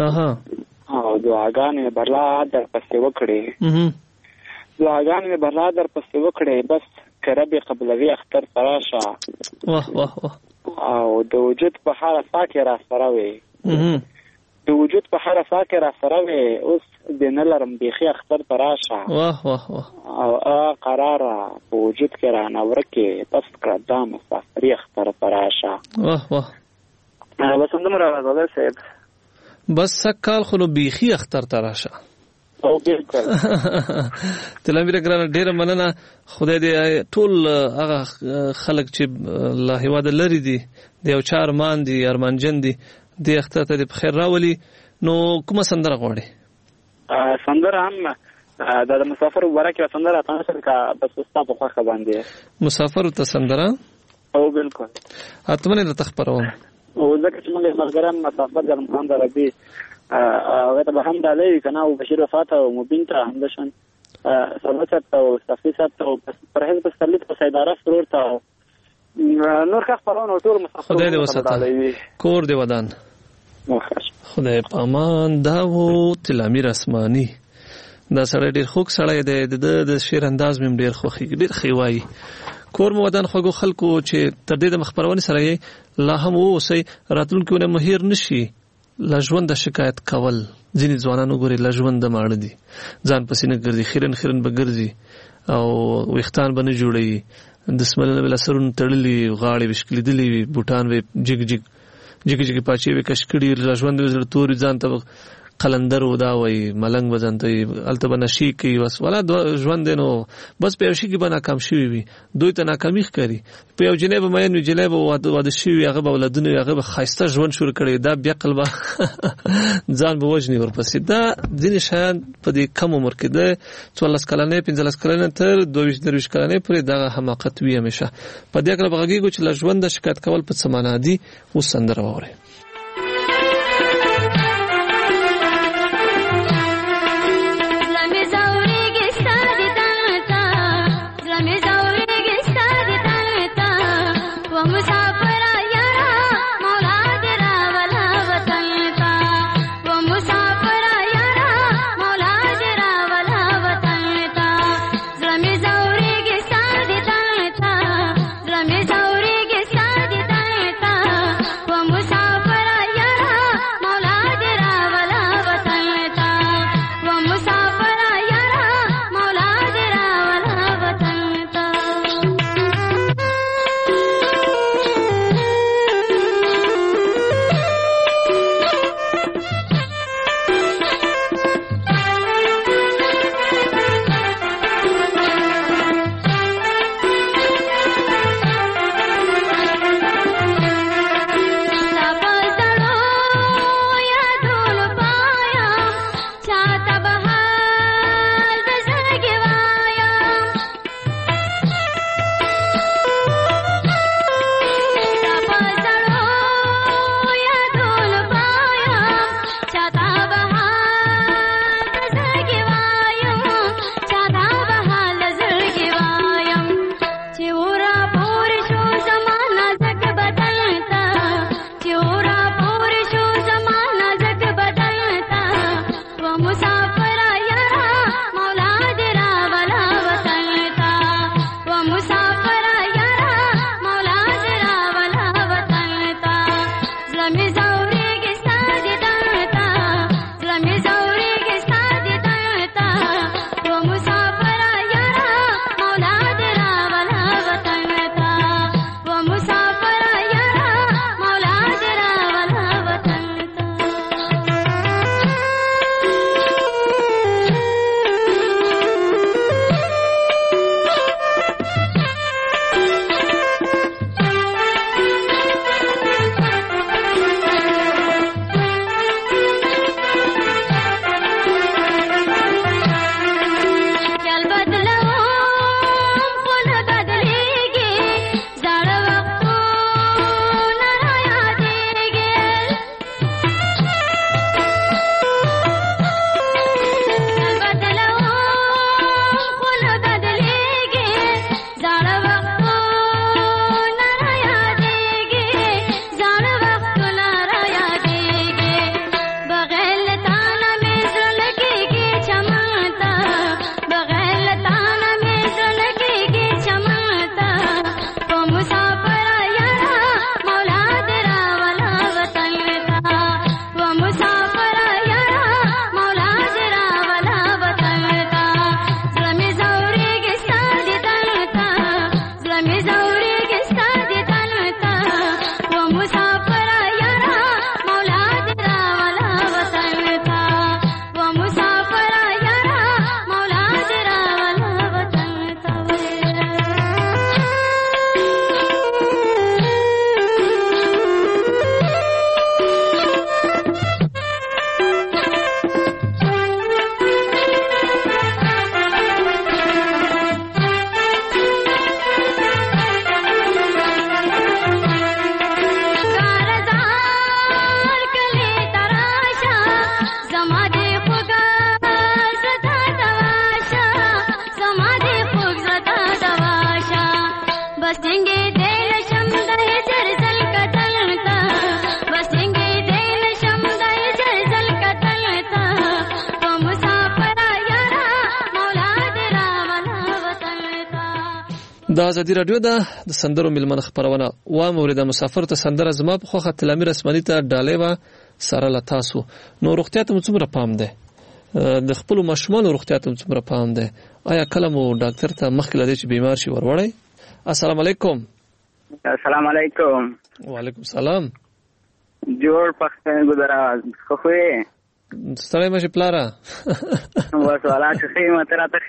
او دعاګانې برلا در پسې وکړې دعاګانې برلا در پسې وکړې بس کربي قبلوي اختر تراشه واه واه واه او د وجود په هر فاکه را سره وي د وجود په هر فاکه را سره وي اوس د نلرم بيخي اختر تراشه واه واه واه او قرار په وجود کې را نورکه بس کړه د مسافري اختر تراشه واه واه بس همدمره راځه صاحب بس سکال خو بيخي اختر تراشه او بالکل تلامیر ګرانه ډیره مننه. خدای دې ټول هغه خلک چې الله هیواد لري دي د یو چار مان دي ارمانجن دي د اختر ته په خیر راولي. نو کومه سندره غواړي؟ سندره هم د مسافر ورکه سندره تاسو کا بس تاسو په خوا باندې مسافر ته سندره او بالکل اتمنه د تخبرون او ځکه چې موږ ملګران مسافر د رمضان دربي هغه ته هم دالې کنه او بشیر وفات او مبین ته همدشن سلوچت او صفیسات او پرهیز په سلیت په سیداره سرور ته نور ښه خبرونه ټول مسافر خدای دې وساته کور دې ودان خدای پامان دا وو تلامیر اسماني دا سره ډیر خوږ سړی دی د شعر انداز مې ډیر خوخي ډیر خیوای کور مو ودان خوګو خلکو چې تر دې د مخبرونې سره لا هم اوسې راتلونکو نه مهیر نشي لژوند د شکایت کول. ځینې ځوانان وګوري لژوند د ماړه دي ځان پسې نه ګرځي خیرن به ګرځي او ویختان به نه جوړوي د سملنه بل سرون تړلي غاړې وشکلیدلي بوټان وي جګ پاچې وي کشکړي لژوند وزړ تور ځان ته قلندر ودا وای ملنګ وزنته الته بنشي کوي وس ولا ژوند نو بس په شي کې بنا کم شي وي دوی ته ناکامي ښکاري په یو جنیب مې نو جنیب واده شي هغه به ولادونه هغه خاصه ژوند شروع کړي دا بیا قلبه ځان به وجني ورپسې دا ځینې شان په دې کم عمر کې ده 14 کلنې 15 کلنې تر 22 کلنې پورې دا حماقت وي همیشه په دې کې بغږیږي چې ژوند د شکایت کول په سمانه دي او سندره وره مسافر د ازادي رادیو د سندرو ملمن خبرونه و مورید مسافر ته سندره زما په خوخه تلمی رسمنی ته ډالې و سره لتاسو نو روغتیا ته څومره پام ده د خپل مشمول روغتیا ته څومره پام ده آیا کله مو ډاکټر ته مخکې لدی چې بیمار شي وروړی السلام علیکم السلام علیکم وعلیکم السلام جوړ پښتون ګذرا خوې ستړی مشه پلارا بس والا چې ماته راته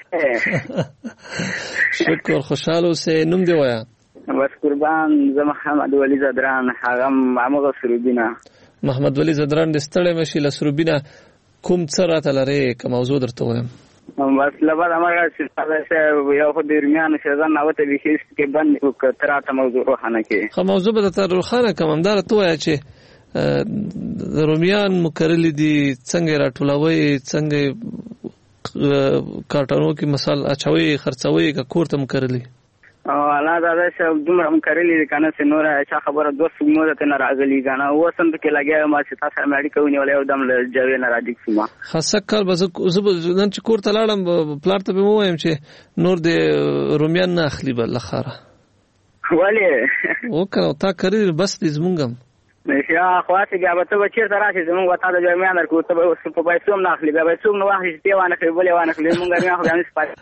شکر خوشاله اوسې نوم دی وایا بس قربان زه محمد ولی زدران هغه معموغه سروبینا محمد ولی زدران د ستړی مشه لسروبینا کوم څه راته لري کوم موضوع درته وایم بس لبا امره چې تاسو یو خو د ریمیان شزان نوته بشیش کې باندې تراته موضوع روحانه کې خو موضوع به تر روحانه کومدار ته وایا چې رومیان مکرلی دي څنګه راټولوي څنګه کارټونو کې مثال اچوي خرڅوي کا کورته مکرلی الله دا چې دومره مکرلی کنه سينور اچا خبره دوه سګمو ته ناراضلی کنه وسم کې لګیا ما چې تاسو مېډی کوي ولې او دم لږه نه راځي سیما خاصه کار بس نن چې کورته لاړم پلار ته به وایم چې نور د رومیان نه اخلي بل خاره ولې وکړه تا کړی بس دې زمونږم نشیا خواته بیا به ته چیر سره چې زموږ وتا د جامع درکو ته په پیسو نه اخلي بیا پیسو نو واخلي چې وانه کوي بلې وانه کوي مونږ نه خو باندې سپاري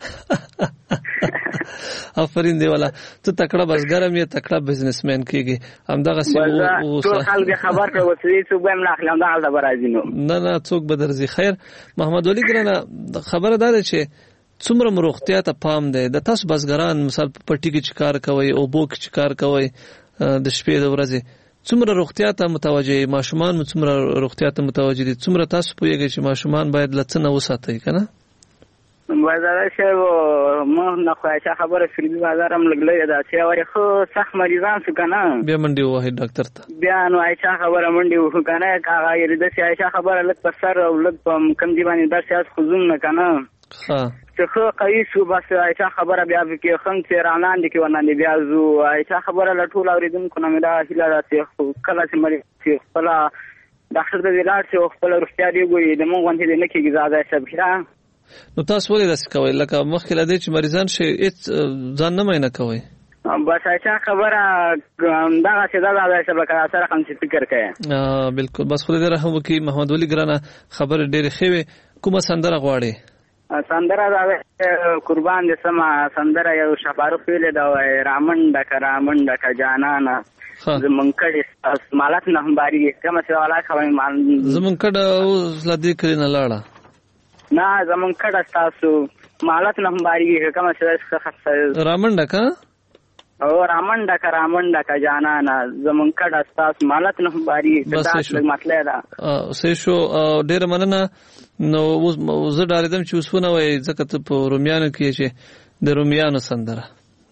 افرین دی والا ته تکړه بسګرم یې تکړه بزنسمن کیږي همدغه سی او ټول خلک خبر کړو چې څوک به نه اخلم دا حال د برازینو نه څوک به درځي خیر محمد ولی ګرانه خبره ده چې څومره روغتیا ته پام دی د تاسو بسګران مثال پټی کې چکار کوي او بو کې چکار کوي د شپې د ورځې څومره روغتیا ته متوجه ماشومان څومره روغتیا ته متوجه دي څومره تاسو پوهیږئ چې ماشومان باید لڅنه وساتئ کنه بازار شه مو نه خواهشه خبره فری بازار هم لګلې دا چې اوري خو سخت مریضان څه کنه بیا منډي وای ډاکټر ته بیا نو عائشہ خبره منډي و کنه کاغه یې د عائشہ خبره لک په سر او لک په کم دی باندې درس یاس خزوم نه کنه ها څه قیس بس عائشہ خبره بیا کې خنګ چیرانان دي کې ونان بیا زو عائشہ خبره لټول اوریدونکو نه مدا هیله راځي کله چې مریض چې خپل ډاکټر د ویلار چې خپل روغتیا دی ګوري د مونږ باندې نه کېږي زاده شبخره نو تاسو ولې داسې کوئ لکه مخکې لدې چې مریضان شي هیڅ ځان نه مینه کوي بس اچھا خبره دا چې دا شبکه سره کوم څه فکر کوي بالکل بس خدای دې رحم وکړي محمد ولی ګرانه خبر ډېر ښه کومه سندره غواړي سندره دا قربان دې سما سندره یو شفاروق ویل دا رامنډه کا جانانا زمون کډه مالات نه همباري کوم څه والا خوي زمون کډه اوس لدی کړي نه لاړه نه زمون کډه تاسو مالات نه همباري کوم څه رامنډه کا او رامنډه کا جانانا زمون کډه تاسو مالات نه همباري دا مطلب دا سې شو ډېر مننه نو زه ډارېدم چې اوسونه وای ځکه ته په رومیانو کې چې د رومیانو سندره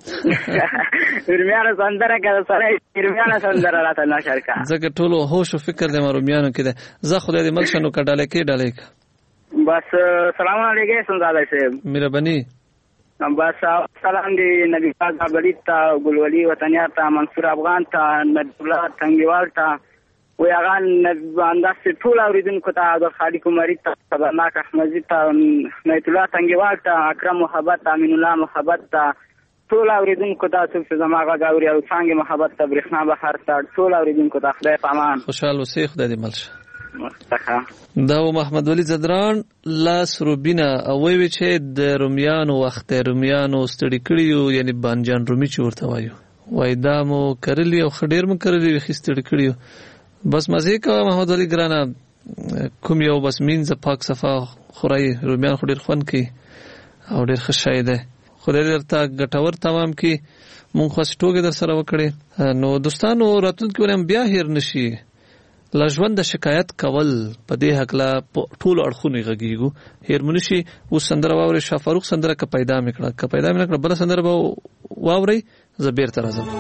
رومیانو سندره کړه سره رومیانو سندره راته نشر کا ځکه ټولو هوش او فکر د رومیانو کې ده زه خدای دې ملشنو کډاله کې ډالې کا بس سلام علیکم سنزاده صاحب مهرباني بس سلام دی نبی پاک بلیت تا ګلولی وطنیار تا منصور افغان تا نبیالله تنگیوال تا وی اغان انداز ټول اوریدونکو ته د خالق عمری ته خبرناک احمدی ته نیت الله تنگیوال ته اکرم محبت امین الله محبت ته ټول اوریدونکو ته چې زما غږ اوري او څنګه محبت ته برښنا بهر ته ټول اوریدونکو ته خدای پامان خوشاله اوسئ خدای دې ملشه دا و محمد ولی زدران لاس روبینا او وی چې د رومیانو وخت رومیانو ستړي کړیو یعنی بانجان رومي چې ورته وایو وای دا مو کرلی او خډیر مو کرلی خستړي کړیو بس مزه کا محمد علي ګرانا کوم یو بس مینځه پاک صفا خورای رومیان خو ډیر خون کی او ډیر خوشاله ده خدای درته ګټور تمام کی مونږ خو ټوګه در سره وکړي نو دوستانو راتلونکي ورم بیا هیر نشي لژوند د شکایت کول په دې حق لا ټول اړخونه غږیږي هیر منشي و سندره واوري شفاروق سندره ک پیدا میکړه بل سندره واوري زبیر تر ازم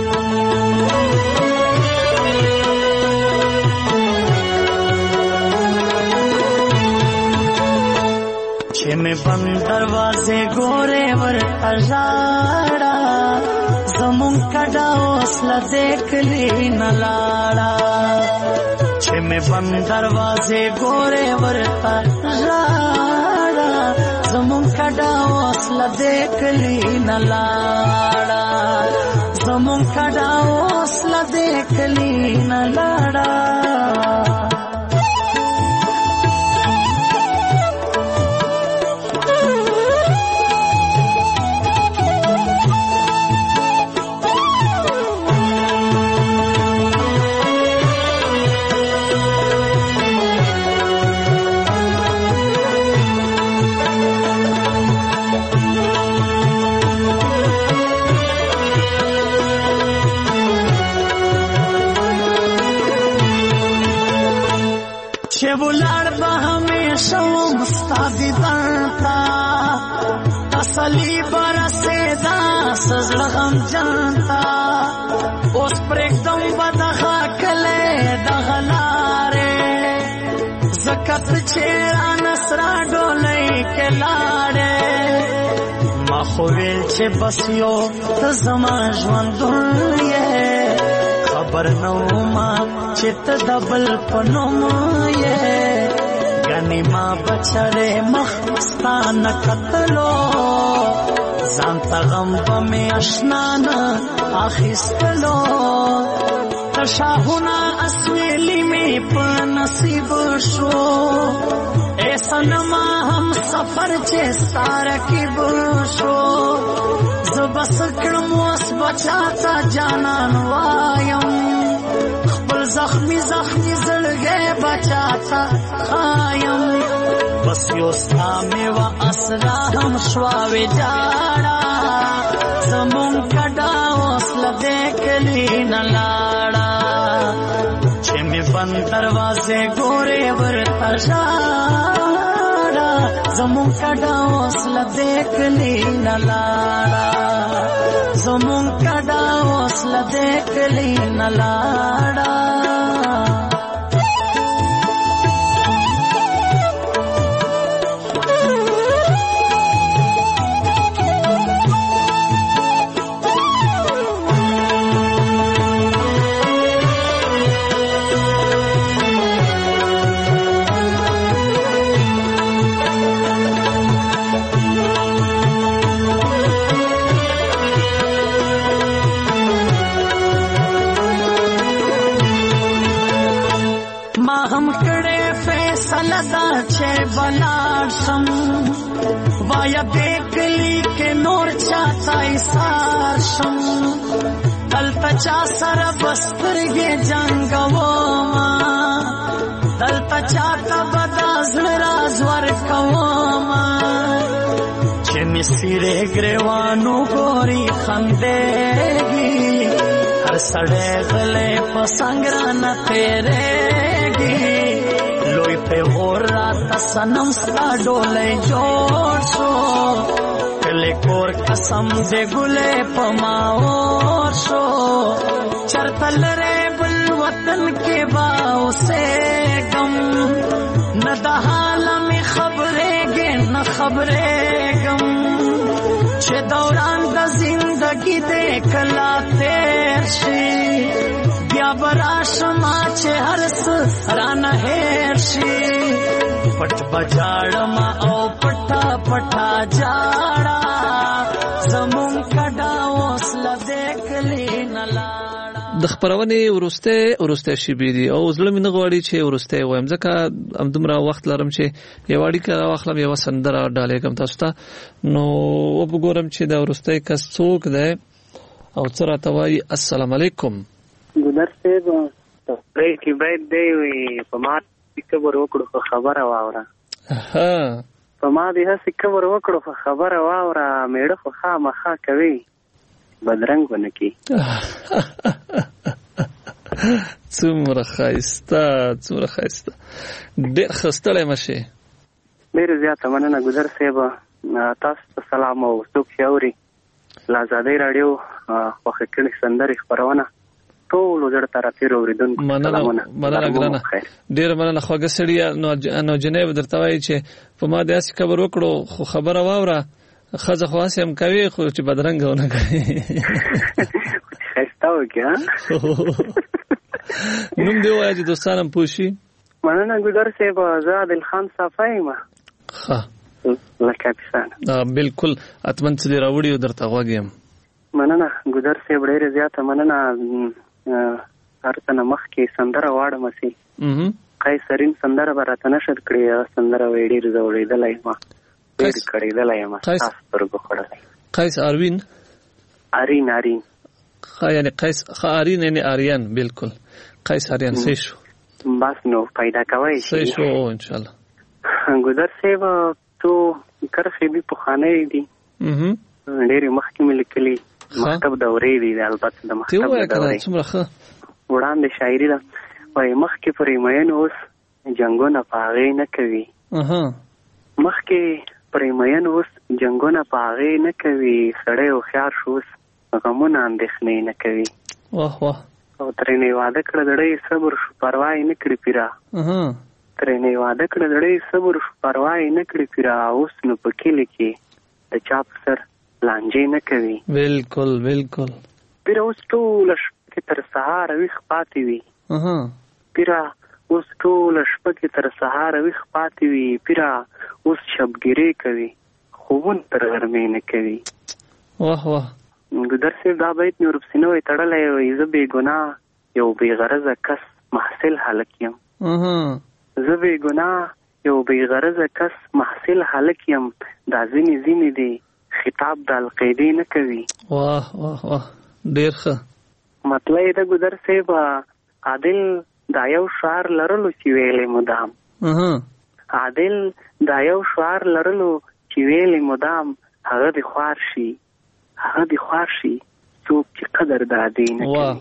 چې مې بند دروازه ګوره ور اژاړه زمون کډا اوس لته کلی نه لاړه چې مې بند دروازه ګوره ور اژاړه زمون کډا اوس لته کلی نه لاړه زمون کډا اوس لته کلی نه لاړه چې ولړ به همیشه مستعدی دانتا تسلی برسېدا سزړه غم جانتا اوس پرېږدم به دغه کلی دغه لارې زکت چې رانه سره ډولۍ کې لاړې ما خو ویل چې بس یو ته زما ژوندون یې خبر نو ما چې ته د بل په نوم یې ګنې ما بچره مخ ستا نه کتلو ځان ته غم به مې اشنا نه اخیستلو تشاهونه اسویلي مې په نصیب شو ای صنما هم سفر چې ستا رکیب شو زه بس کړم اوس بچا ته جانان وایم خپل زخمی زړګی بچا ته خایم بس یو ستا مې و اسرا هم شواوې جاړه زمون کډا اوس لدې کلی نه لاړه چې مې بند دروازه ګورې ورته ژاړه زمون کډا اوس لدې کلی نه لاړه زمون کډا اوس لدې کلی نه لاړه هم کړه فیصله دا چې بلار شم وایا بیکلی کې نور چاته ایثار شم دلته چا سره بسترګې جنګوما دلته چاته بدا زړه راز ورکوما چې می سیره ګریوانو ګوري خندېږي هر سړی غلې په سنگرانه تیرېږي لوی په اور راته سنم ستا ډولۍ جوړ شو کلی کور قسم دې ګلې په ما اور شو چرته لرې بل وطن کې با اوسېږم نه د حاله مې خبرېږې نه خبرېږم چې دوران د زندګي دې کله تېر شي بیا به راشمه چې هر څه رانه هېر شي پټ به ژاړمه او پټه پټه ژاړه زمونږ کډه اوس له دې کلي نه لاړه. د خپرونې وروسته شیبې دي او زړه مې نه غواړي چې وروسته وایم ځکه همدومره وخت لرم چې یو اړیکه راواخلم یوه سندره ډالېږم تاسو ته نو وګورم چې د وروستی کس څوک دی او څه راته وایي. السلام علیکم. ګودر صاحب کې باید دی وي په ما کبر وکړو خو خبره واوره په ما دې هسې کبر وکړو خو خبره واوره میړه خو خامخا کوي بدرنګ ونه کی. څومره ښایسته ډېر ښه ستړی مه شې. ډېره زیاته مننه ګودر صاحب تاسو ته سلام او څوک چې اوري له ازادۍ راډیو خوښې کړې سندرې خپرونه ټولو زړه طرفې اورېدونکو سلامونه. مننه ګرانه ډېره مننه خوږه سړیه. نو جنۍ به درته وایي چې په ما داسې کبر وکړو خو خبره واوره ښځه خو هسې هم کوي خو چې بدرنګه ونه کوي ښایسته وکړي. نوم دې ووایه چې دوستان هم پوه شي. مننه ګودر صاحب زه عادل خان صافی یم ښه له کاپیسانه. بلکل اتمن څه دې راوړي او درته غوږ یم. مننه ګودر صاحب ډېره زیاته مننه. هر څه نه مخکې سندره غواړم هسې قیصرین سندره به راته نشر کړې سندره وایي ډېر ځوړېدلی یم ډېر کړېدلی یم تاسو سترګو خوړلی. قیس آروین آرین یعنی قیس آرین یعنی آریان بلکل قیس آریان صحیح شو بس نو پیدا کوی شي صحیح شو انشاءالله. ګودر صاحب تو کرښې دي پخوانۍ دي ډېرې مخکې مې لیکلي مکتب دورې دي البته د مکتب دورې وړاندې شاعري ده وایي مخکې پرې مین اوس جنګونه په هغې نه کوي مخکې پرې مین اوس جنګونه په هغې نه کوي سړی هوښیار شو اوس غمونه اندېښنې نه کوي او ترېنې واده کړه زړی صبر شو پروا یې نه کړي پیره ترېنې واده کړه زړی صبر شو پروا یې نه کړي پیره اوس نو په کلي کې د چا په سر لانجې نه کوي. بلکل پیره اوس ټوله شپه کې تر سهاره ویښ پاتې وي پیره اوس ټوله شپه کې تر سهاره ویښ پاتې وي پیره اوس شبګیرې کوي خوبونه تر غرمې نه کوي. ګودر صاحب دا بیت مې ورپسې نوی تړلی وایي زه بې ګناه یو بې غرضه کس محصل هلک یم زه بې ګناه یو بې غرضه کس محصل هلک یم دا ځینې دی خطاب د القیدې نه کوي. ډېر ښه مطلب د ګودر صاحب عادل دا یو شعار لرلو چې ویلې مدام عادل دا یو شعار لرلو چې ویلې مدام هغه د خوار شي څوک چې قدر د عادې نه کوي.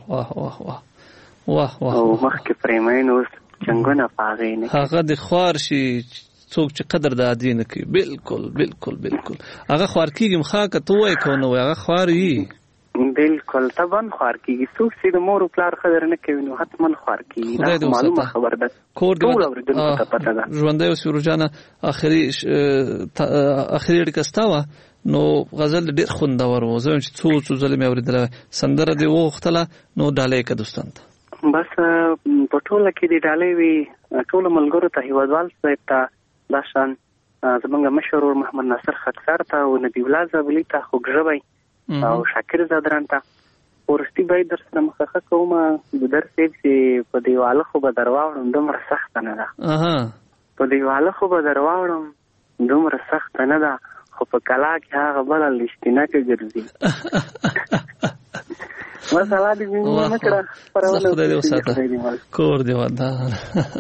او مخکې پرېمین اوس جنګونه په هغې نه کوي هغه د خوار شي څوک چې قدر د عادې نه کوي. بلکل هغه خوار کېږي مخا که ته وایې که ونه وایې هغه خوار یي بلکل طبعا خوار کېږي څوک چې د مور و پلار قدر نه کوي نو حتما خوار کېږي دا معلومه خبر ده ټول اورېدونکو ته پته ده. ژوندی اوس روجانه اخري اړیکه ستا وه نو غزل ډېر خوندور و زه وایم چې څو ځلې مې اورېدلی سندره دې وغوښتله نو ډالۍ که دوستان ته بس په ټوله کې دې ډالۍ وي ټولو ملګرو ته هیوادوال صاحب ته دا شان زمونږ مشر ورور محمد ناصر خاکسار ته او نبی الله زابلي ته خوږ ژبی او شاکر زادران ته پورستی باید در سره مخخه کوم د درس چې په دیواله خو به درواوړم دومره سخته نه ده په دیواله خو به درواوړم دومره سخته نه ده خو په کلا کې هغه بله لشتینکه ګرځي مسله دې مینه نه کړه خدای دې وساته کور دې ودان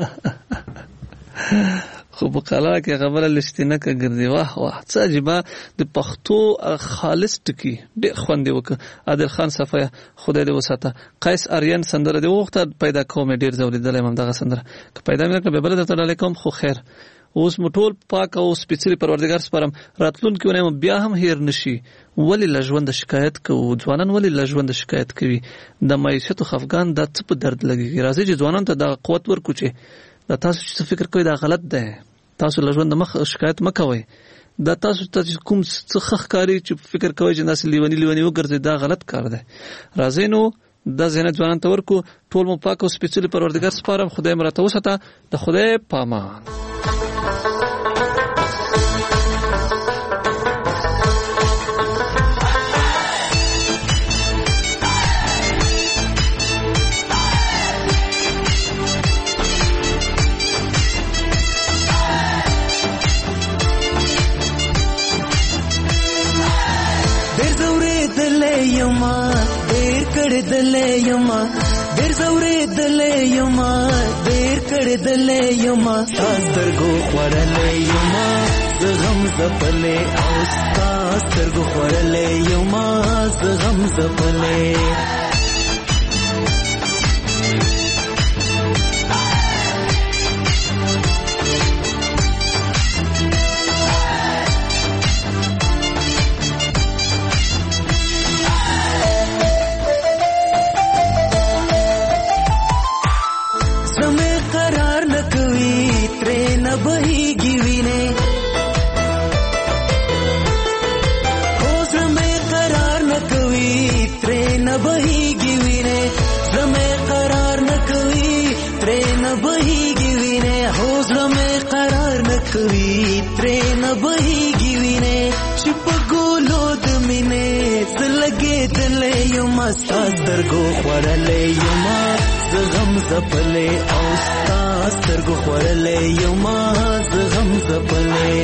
خو په کلا کې خبره لشتینکه ګرځي واه واه څه عجیبه د پښتو خالص ټکی ډېر خوند وکړه عادل خان صفایه خدای دې وساته قیس آریان سندره دې وخت پیدا کوم ډېر زوریدلې هم دغه سندره که پیدا مې کړ به بل درته علیکم خو خیر اوس مټول پاک او سپیڅلی پروردګار سپارم راتلونکي ونه بیا هم هیر نشي ولی لژوند شکایت کوو ځوانان ولی لژوند شکایت کوي د معیشت خفقان د څه په درد لګي راځي چې ځوانان ته د قوت ورکو چې دا تاسو چې فکر کوئ دا غلط ده تاسو لژوند مخ شکایت مکوئ دا تاسو ته کوم څه ښکاری چې فکر کوئ چې ناس لیونی وګرځي دا غلط کار ده راځي نو دا زینت ځوانان ته ورکو ټول مو پاک او سپیڅلی پروردګار سپارم خدای مرته وساته د خدای پامان ډېر زورېدلی یما ډېر کړېدلی یما ستا سترګو خوړلی یما زه غم ځپلی او ستا سترګو خوړلی یما زه غم ځپلی ستا سترګو خوړلی یما زه غم ځپلی او ستا سترګو خوړلی یما زه غم ځپلی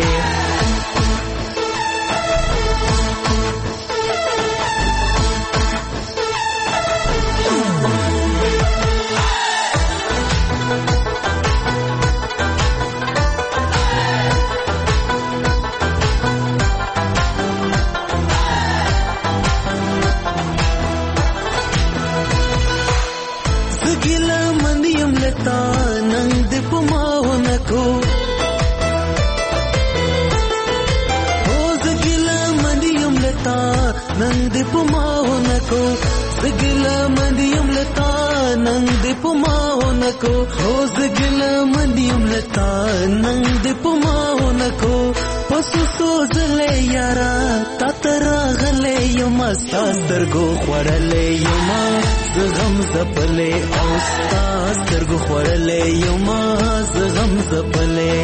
ستا سترګو خوړلی یما زه غم ځپلی او ستا سترګو خوړلی یما زه غم ځپلی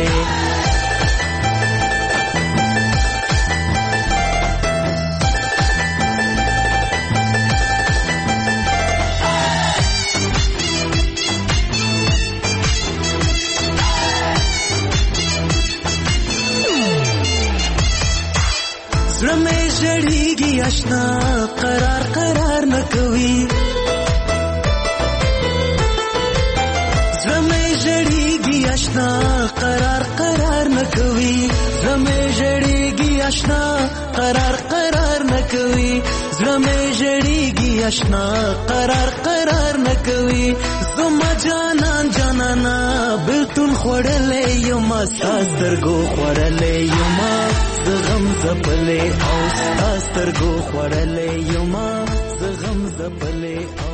اشنا قرار نه کوي زمې جړېږي اشنا قرار نه کوي زمې جړېږي اشنا قرار نه کوي زمې جړېږي اشنا قرار نه کوي زما جانانا بلتون خوړلې یما ستا سترګو خوړلې یما زه غم ځپلی او ستا سترګو خوړلی یما زه غم ځپلی